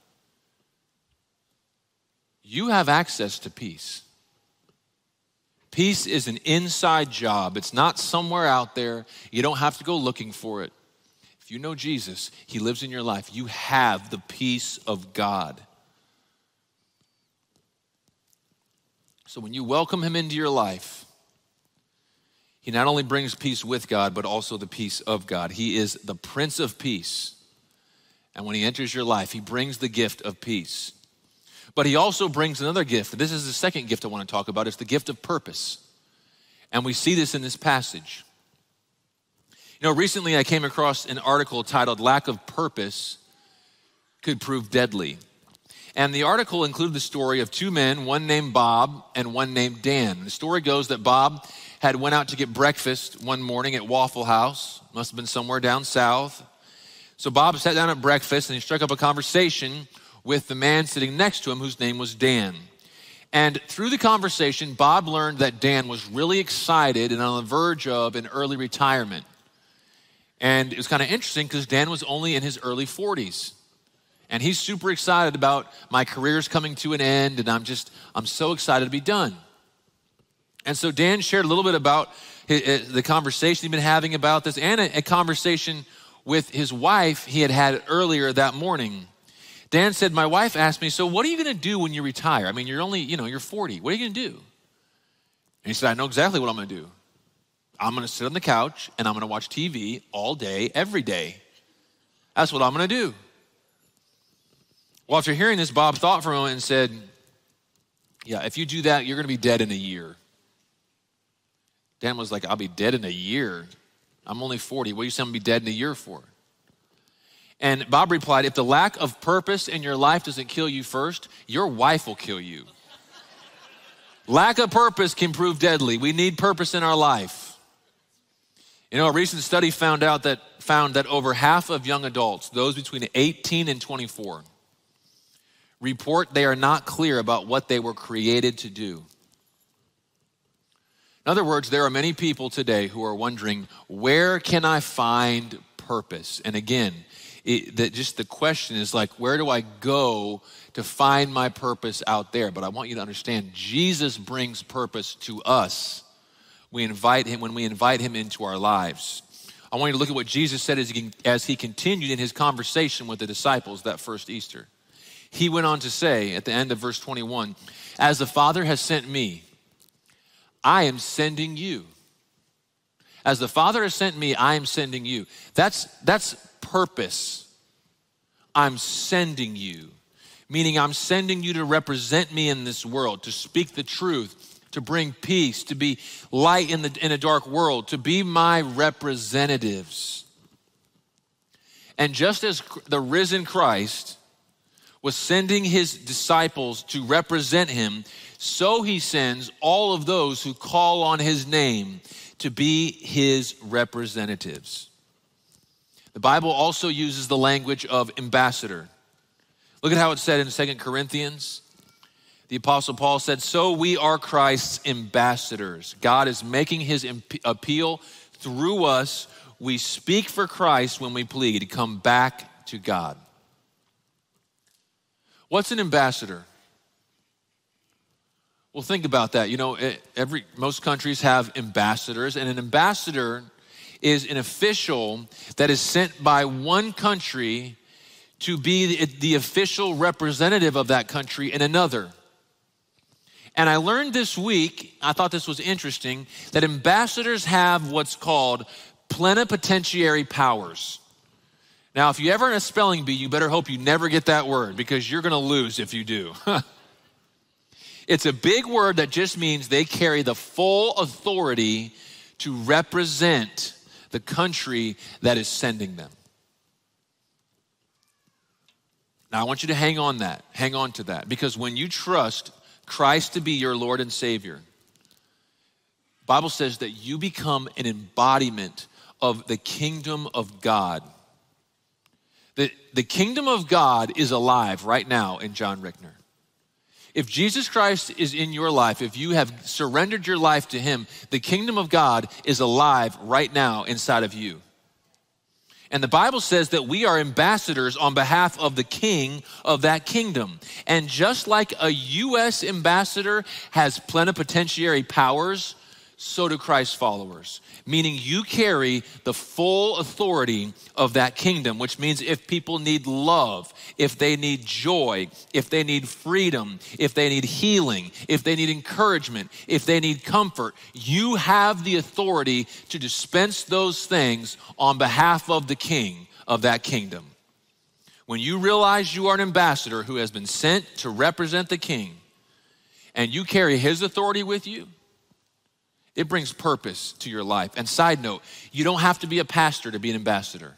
You have access to peace. Peace is an inside job. It's not somewhere out there. You don't have to go looking for it. If you know Jesus, he lives in your life. You have the peace of God. So when you welcome him into your life, he not only brings peace with God, but also the peace of God. He is the Prince of Peace. And when he enters your life, he brings the gift of peace. But he also brings another gift. This is the second gift I want to talk about. It's the gift of purpose. And we see this in this passage. You know, recently I came across an article titled "Lack of Purpose Could Prove Deadly." And the article included the story of two men, one named Bob and one named Dan. The story goes that Bob had went out to get breakfast one morning at Waffle House. Must have been somewhere down south. So Bob sat down at breakfast and he struck up a conversation with the man sitting next to him whose name was Dan. And through the conversation, Bob learned that Dan was really excited and on the verge of an early retirement. And it was kind of interesting because Dan was only in his early 40s. And he's super excited about my career's coming to an end, and I'm so excited to be done. And so Dan shared a little bit about the conversation he'd been having about this, and a conversation with his wife he had earlier that morning. Dan said, my wife asked me, so what are you going to do when you retire? I mean, you're only, you're 40. What are you going to do? And he said, I know exactly what I'm going to do. I'm going to sit on the couch and I'm going to watch TV all day, every day. That's what I'm going to do. Well, after hearing this, Bob thought for a moment and said, yeah, if you do that, you're going to be dead in a year. Dan was like, I'll be dead in a year. I'm only 40. What are you saying I'm going to be dead in a year for? And Bob replied, if the lack of purpose in your life doesn't kill you first, your wife will kill you. Lack of purpose can prove deadly. We need purpose in our life. A recent study found that over half of young adults, those between 18 and 24, report they are not clear about what they were created to do. In other words, there are many people today who are wondering, where can I find purpose? And again, just the question is like, where do I go to find my purpose out there? But I want you to understand, Jesus brings purpose to us. When we invite him into our lives. I want you to look at what Jesus said as he continued in his conversation with the disciples that first Easter. He went on to say at the end of verse 21, as the Father has sent me, I am sending you. As the Father has sent me, I am sending you. That's purpose. I'm sending you. Meaning I'm sending you to represent me in this world, to speak the truth, to bring peace, to be light in a dark world, to be my representatives. And just as the risen Christ was sending his disciples to represent him, so he sends all of those who call on his name to be his representatives. The Bible also uses the language of ambassador. Look at how it's said in 2 Corinthians. The Apostle Paul said, so we are Christ's ambassadors. God is making his appeal through us. We speak for Christ when we plead to come back to God. What's an ambassador? Well, think about that. Most countries have ambassadors, and an ambassador is an official that is sent by one country to be the official representative of that country in another. And I learned this week, I thought this was interesting, that ambassadors have what's called plenipotentiary powers. Now, if you ever in a spelling bee, you better hope you never get that word because you're going to lose if you do. It's a big word that just means they carry the full authority to represent the country that is sending them. Now, I want you to hang on to that, because when you trust Christ to be your Lord and Savior, the Bible says that you become an embodiment of the kingdom of God. The kingdom of God is alive right now in John Rickner. If Jesus Christ is in your life, if you have surrendered your life to him, the kingdom of God is alive right now inside of you. And the Bible says that we are ambassadors on behalf of the king of that kingdom. And just like a U.S. ambassador has plenipotentiary powers, so do Christ's followers. Meaning you carry the full authority of that kingdom, which means if people need love, if they need joy, if they need freedom, if they need healing, if they need encouragement, if they need comfort, you have the authority to dispense those things on behalf of the king of that kingdom. When you realize you are an ambassador who has been sent to represent the king, and you carry his authority with you, it brings purpose to your life. And side note, you don't have to be a pastor to be an ambassador.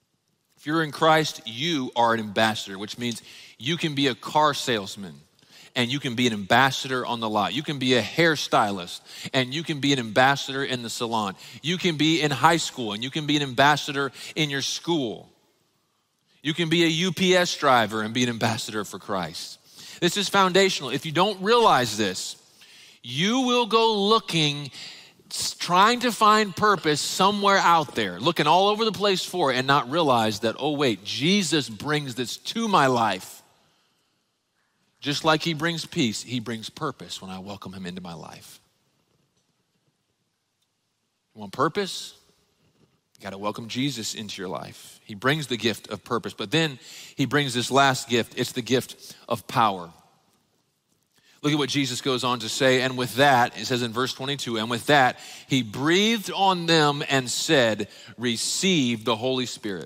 If you're in Christ, you are an ambassador, which means you can be a car salesman and you can be an ambassador on the lot. You can be a hairstylist, and you can be an ambassador in the salon. You can be in high school, and you can be an ambassador in your school. You can be a UPS driver and be an ambassador for Christ. This is foundational. If you don't realize this, you will go looking, trying to find purpose somewhere out there, looking all over the place for it, and not realize that, oh wait, Jesus brings this to my life. Just like he brings peace, he brings purpose when I welcome him into my life. You want purpose? You got to welcome Jesus into your life. He brings the gift of purpose, but then he brings this last gift. It's the gift of power. Look at what Jesus goes on to say. And with that, it says in verse 22, and with that, he breathed on them and said, receive the Holy Spirit.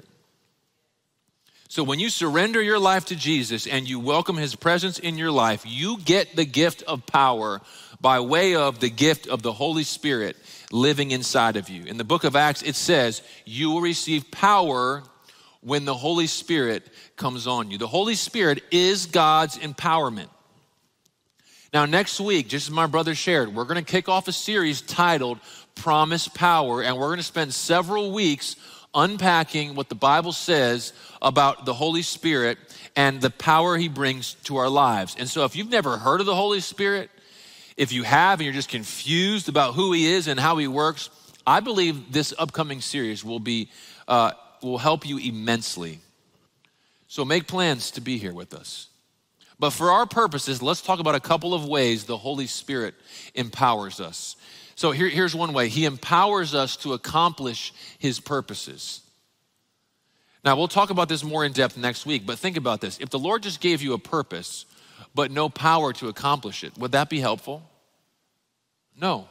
So when you surrender your life to Jesus and you welcome his presence in your life, you get the gift of power by way of the gift of the Holy Spirit living inside of you. In the book of Acts, it says, you will receive power when the Holy Spirit comes on you. The Holy Spirit is God's empowerment. Now, next week, just as my brother shared, we're going to kick off a series titled Promise Power, and we're going to spend several weeks unpacking what the Bible says about the Holy Spirit and the power he brings to our lives. And so if you've never heard of the Holy Spirit, if you have and you're just confused about who he is and how he works, I believe this upcoming series will help you immensely. So make plans to be here with us. But for our purposes, let's talk about a couple of ways the Holy Spirit empowers us. So here's one way. He empowers us to accomplish his purposes. Now, we'll talk about this more in depth next week, but think about this. If the Lord just gave you a purpose, but no power to accomplish it, would that be helpful? No.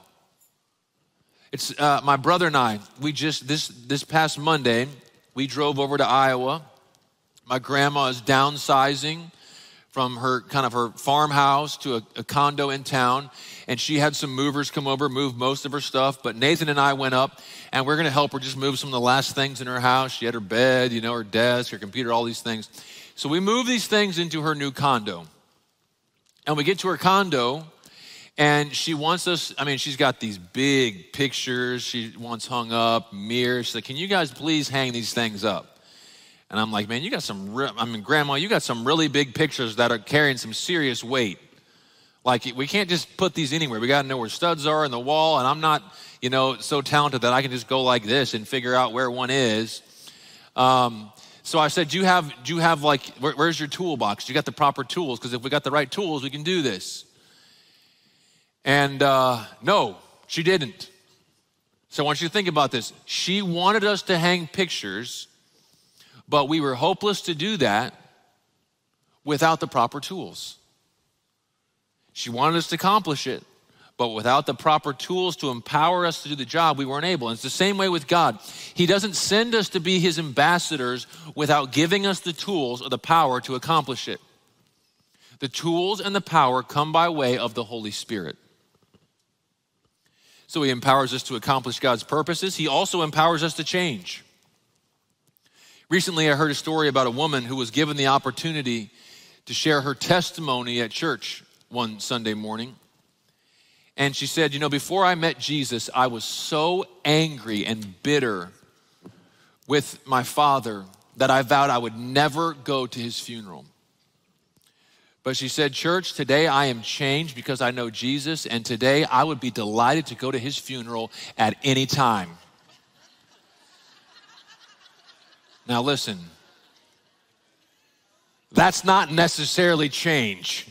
It's my brother and I, we just, this past Monday, we drove over to Iowa. My grandma is downsizing from her farmhouse to a condo in town. And she had some movers come over, move most of her stuff. But Nathan and I went up, and we're going to help her just move some of the last things in her house. She had her bed, her desk, her computer, all these things. So we moved these things into her new condo. And we get to her condo, and she wants us, she's got these big pictures she wants hung up, mirrors. She's like, can you guys please hang these things up? And I'm like, man, you got Grandma, you got some really big pictures that are carrying some serious weight. Like, we can't just put these anywhere. We got to know where studs are in the wall, and I'm not, so talented that I can just go like this and figure out where one is. So I said, do you have like, where's your toolbox? Do you got the proper tools? Because if we got the right tools, we can do this. And no, she didn't. So I want you to think about this. She wanted us to hang pictures, but we were hopeless to do that without the proper tools. She wanted us to accomplish it, but without the proper tools to empower us to do the job, we weren't able. And it's the same way with God. He doesn't send us to be his ambassadors without giving us the tools or the power to accomplish it. The tools and the power come by way of the Holy Spirit. So he empowers us to accomplish God's purposes. He also empowers us to change. Recently, I heard a story about a woman who was given the opportunity to share her testimony at church one Sunday morning. And she said, before I met Jesus, I was so angry and bitter with my father that I vowed I would never go to his funeral. But she said, church, today I am changed because I know Jesus, and today I would be delighted to go to his funeral at any time. Now listen, that's not necessarily change.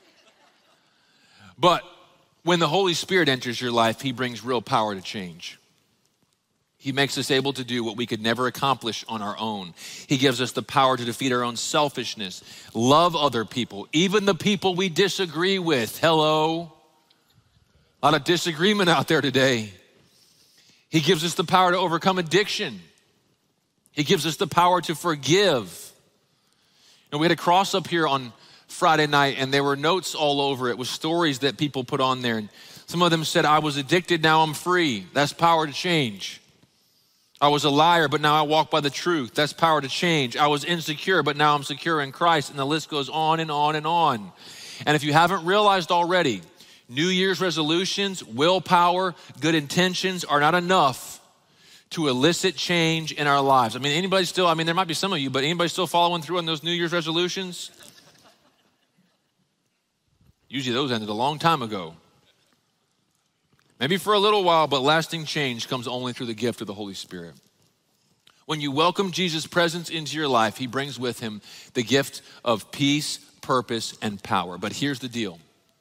But when the Holy Spirit enters your life, he brings real power to change. He makes us able to do what we could never accomplish on our own. He gives us the power to defeat our own selfishness, love other people, even the people we disagree with. Hello? A lot of disagreement out there today. He gives us the power to overcome addiction. He gives us the power to forgive. We had a cross up here on Friday night, and there were notes all over it with stories that people put on there. And some of them said, I was addicted, now I'm free. That's power to change. I was a liar, but now I walk by the truth. That's power to change. I was insecure, but now I'm secure in Christ. And the list goes on and on and on. And if you haven't realized already, New Year's resolutions, willpower, good intentions are not enough to elicit change in our lives. I mean, anybody still, there might be some of you, but anybody still following through on those New Year's resolutions? Usually those ended a long time ago. Maybe for a little while, but lasting change comes only through the gift of the Holy Spirit. When you welcome Jesus' presence into your life, he brings with him the gift of peace, purpose, and power. But here's the deal.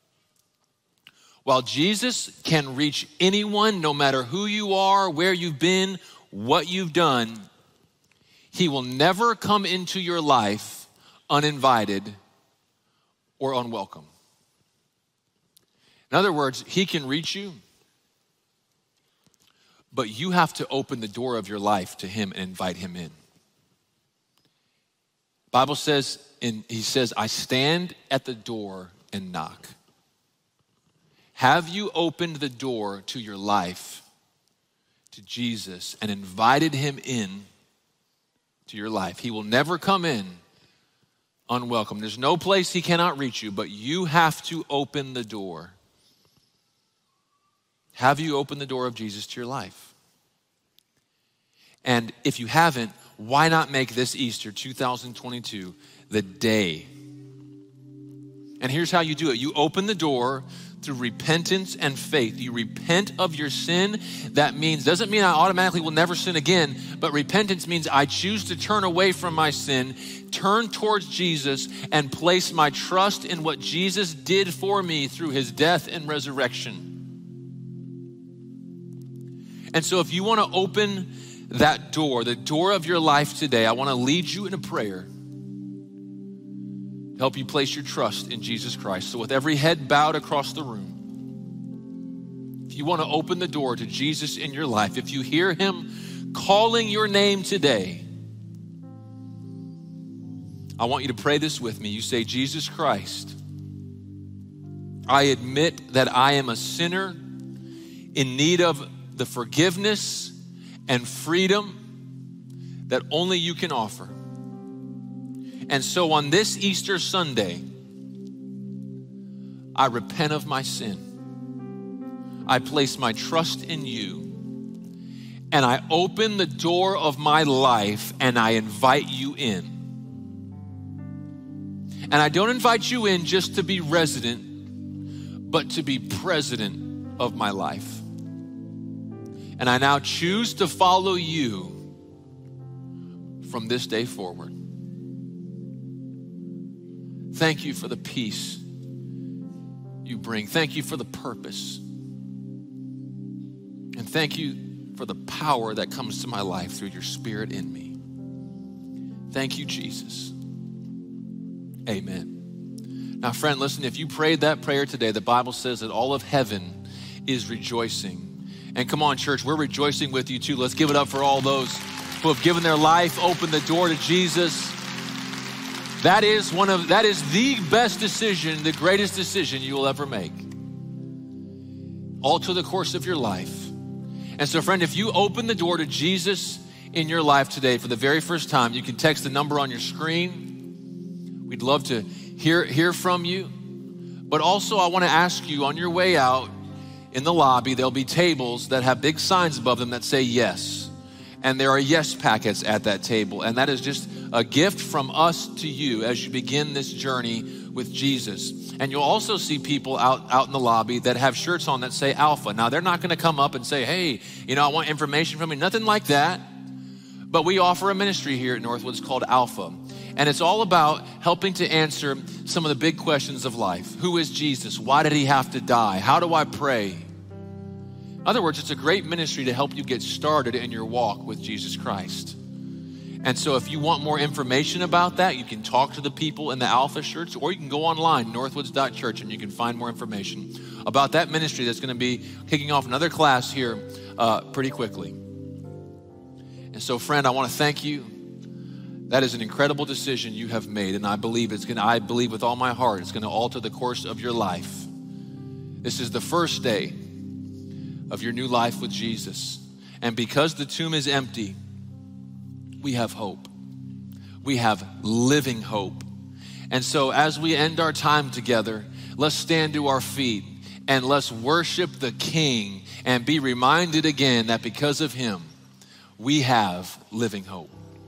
While Jesus can reach anyone, no matter who you are, where you've been, what you've done, he will never come into your life uninvited or unwelcome. In other words, he can reach you, but you have to open the door of your life to him and invite him in. Bible says, he says, I stand at the door and knock. Have you opened the door to your life, to Jesus, and invited him in to your life? He will never come in unwelcome. There's no place he cannot reach you, but you have to open the door. Have you opened the door of Jesus to your life? And if you haven't, why not make this Easter 2022 the day? And here's how you do it. You open the door through repentance and faith. You repent of your sin. That doesn't mean I automatically will never sin again, but repentance means I choose to turn away from my sin, turn towards Jesus, and place my trust in what Jesus did for me through his death and resurrection. And so if you want to open that door, the door of your life today, I want to lead you in a prayer to help you place your trust in Jesus Christ. So with every head bowed across the room, if you want to open the door to Jesus in your life, if you hear him calling your name today, I want you to pray this with me. You say, Jesus Christ, I admit that I am a sinner in need of the forgiveness and freedom that only you can offer. And so on this Easter Sunday, I repent of my sin. I place my trust in you. And I open the door of my life and I invite you in. And I don't invite you in just to be resident, but to be president of my life. And I now choose to follow you from this day forward. Thank you for the peace you bring. Thank you for the purpose. And thank you for the power that comes to my life through your Spirit in me. Thank you, Jesus. Amen. Now, friend, listen, if you prayed that prayer today, the Bible says that all of heaven is rejoicing. And come on, church, we're rejoicing with you too. Let's give it up for all those who have given their life, opened the door to Jesus. That is the best decision, the greatest decision you will ever make. Alter the course of your life. And so, friend, if you open the door to Jesus in your life today for the very first time, you can text the number on your screen. We'd love to hear from you. But also, I want to ask you, on your way out, in the lobby, there'll be tables that have big signs above them that say yes. And there are yes packets at that table. And that is just a gift from us to you as you begin this journey with Jesus. And you'll also see people out in the lobby that have shirts on that say Alpha. Now, they're not going to come up and say, hey, I want information from you. Nothing like that. But we offer a ministry here at Northwoods called Alpha. And it's all about helping to answer some of the big questions of life. Who is Jesus? Why did he have to die? How do I pray? In other words, it's a great ministry to help you get started in your walk with Jesus Christ. And so if you want more information about that, you can talk to the people in the Alpha shirts, or you can go online, northwoods.church, and you can find more information about that ministry that's going to be kicking off another class here pretty quickly. And so, friend, I want to thank you. That is an incredible decision you have made, and I believe with all my heart it's going to alter the course of your life. This is the first day of your new life with Jesus. And because the tomb is empty, we have hope. We have living hope. And so as we end our time together, let's stand to our feet and let's worship the King and be reminded again that because of him, we have living hope.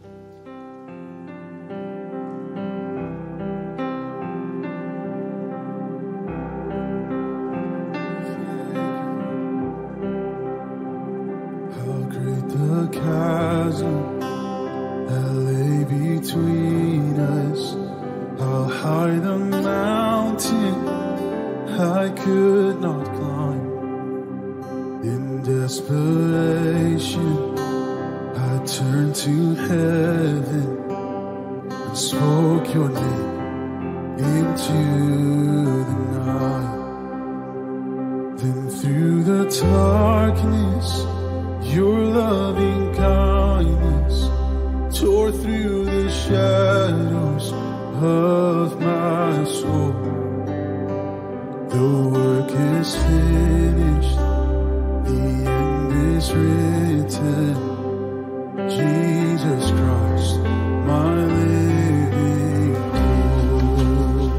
How great the chasm that lay between us, how high the mountain I could not climb. In desperation, I turned to heaven and spoke your name into the night. Then through the darkness, your loving kindness tore through the shadows of my soul. The work is finished, the end is written. Jesus Christ, my living hope.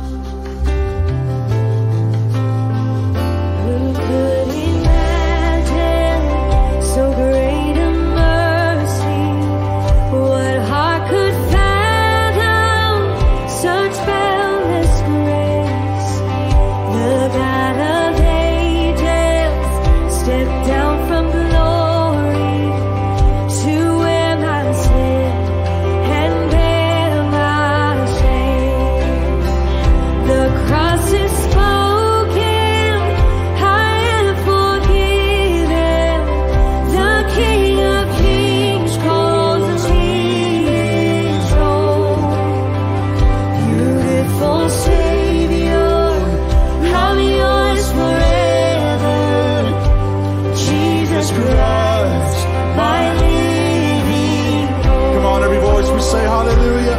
Who could imagine so great a mercy? What heart could fathom such boundless grace? The God of ages stepped down from glory to wear my sin and bear my shame. The cross is spoken, I am forgiven. The King of Kings calls me his own. Beautiful Savior, I'm yours forever. Jesus Christ, my living hope. Come on, every voice, we say hallelujah.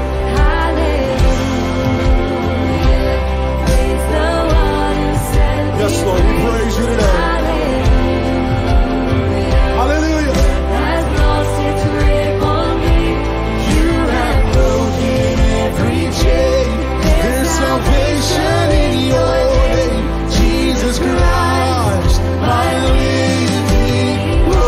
Hallelujah. Praise the one who sent me. Yes, Lord, we praise you today. Hallelujah. Hallelujah. Has lost its grip on me. You have broken every chain. There's salvation in your name, Jesus Christ, my living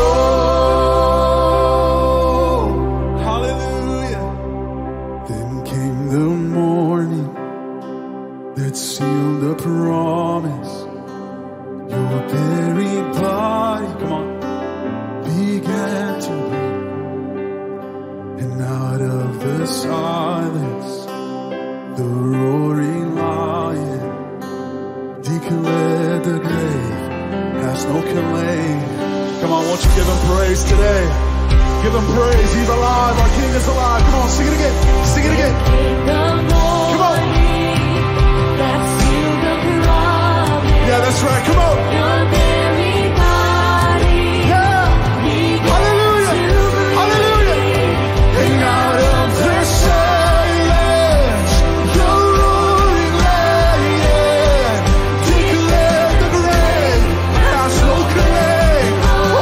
hope. Hallelujah. Then came the morning that sealed the promise. Your very body, come on, began to breathe. And out of the silence, the roaring lion declared the grave has no claim. Come on, won't you give him praise today? Give him praise. He's alive. Our King is alive. Come on, sing it again. Sing it again. Come on. That sealed the promise. Yeah, that's right. Come on. Your very body Yeah. Hallelujah. Hallelujah. And out of the silence, the roaring lion declared the grave has no claim. Oh,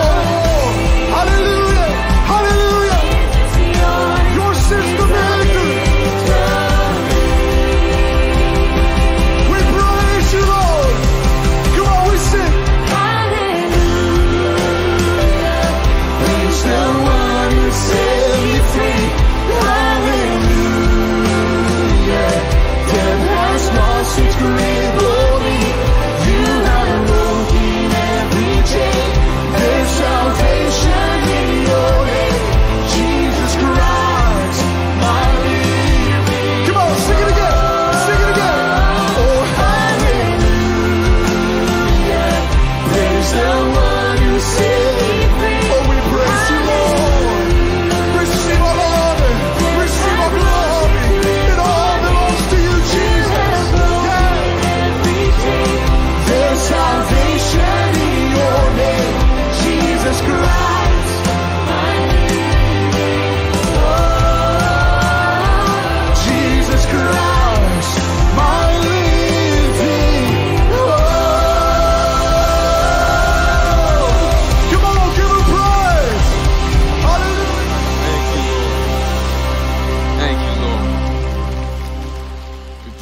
hallelujah. Hallelujah. Your system victory.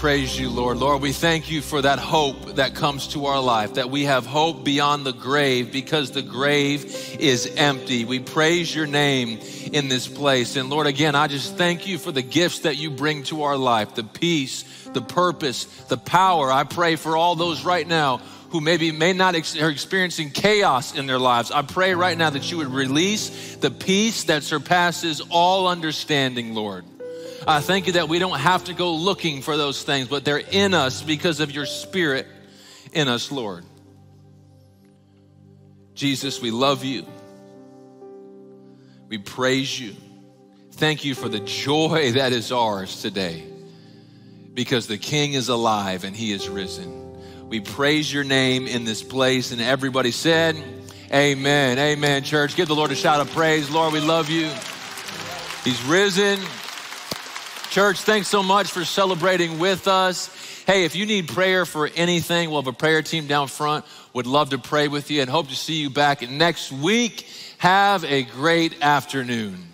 praise you, Lord. Lord, we thank you for that hope that comes to our life, that we have hope beyond the grave because the grave is empty. We praise your name in this place. And Lord, again, I just thank you for the gifts that you bring to our life, the peace, the purpose, the power. I pray for all those right now who may not are experiencing chaos in their lives. I pray right now that you would release the peace that surpasses all understanding, Lord. I thank you that we don't have to go looking for those things, but they're in us because of your Spirit in us, Lord. Jesus, we love you. We praise you. Thank you for the joy that is ours today because the King is alive and he is risen. We praise your name in this place. And everybody said, amen. Amen, church. Give the Lord a shout of praise. Lord, we love you. He's risen. Church, thanks so much for celebrating with us. Hey, if you need prayer for anything, we'll have a prayer team down front. Would love to pray with you and hope to see you back next week. Have a great afternoon.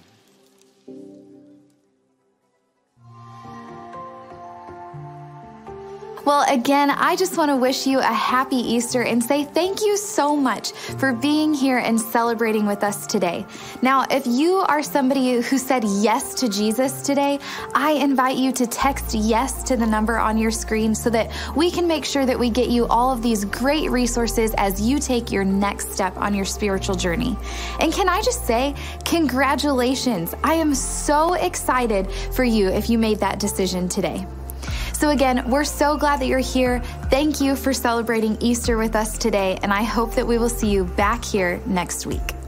Well, again, I just want to wish you a happy Easter and say thank you so much for being here and celebrating with us today. Now, if you are somebody who said yes to Jesus today, I invite you to text yes to the number on your screen so that we can make sure that we get you all of these great resources as you take your next step on your spiritual journey. And can I just say, congratulations. I am so excited for you if you made that decision today. So again, we're so glad that you're here. Thank you for celebrating Easter with us today, and I hope that we will see you back here next week.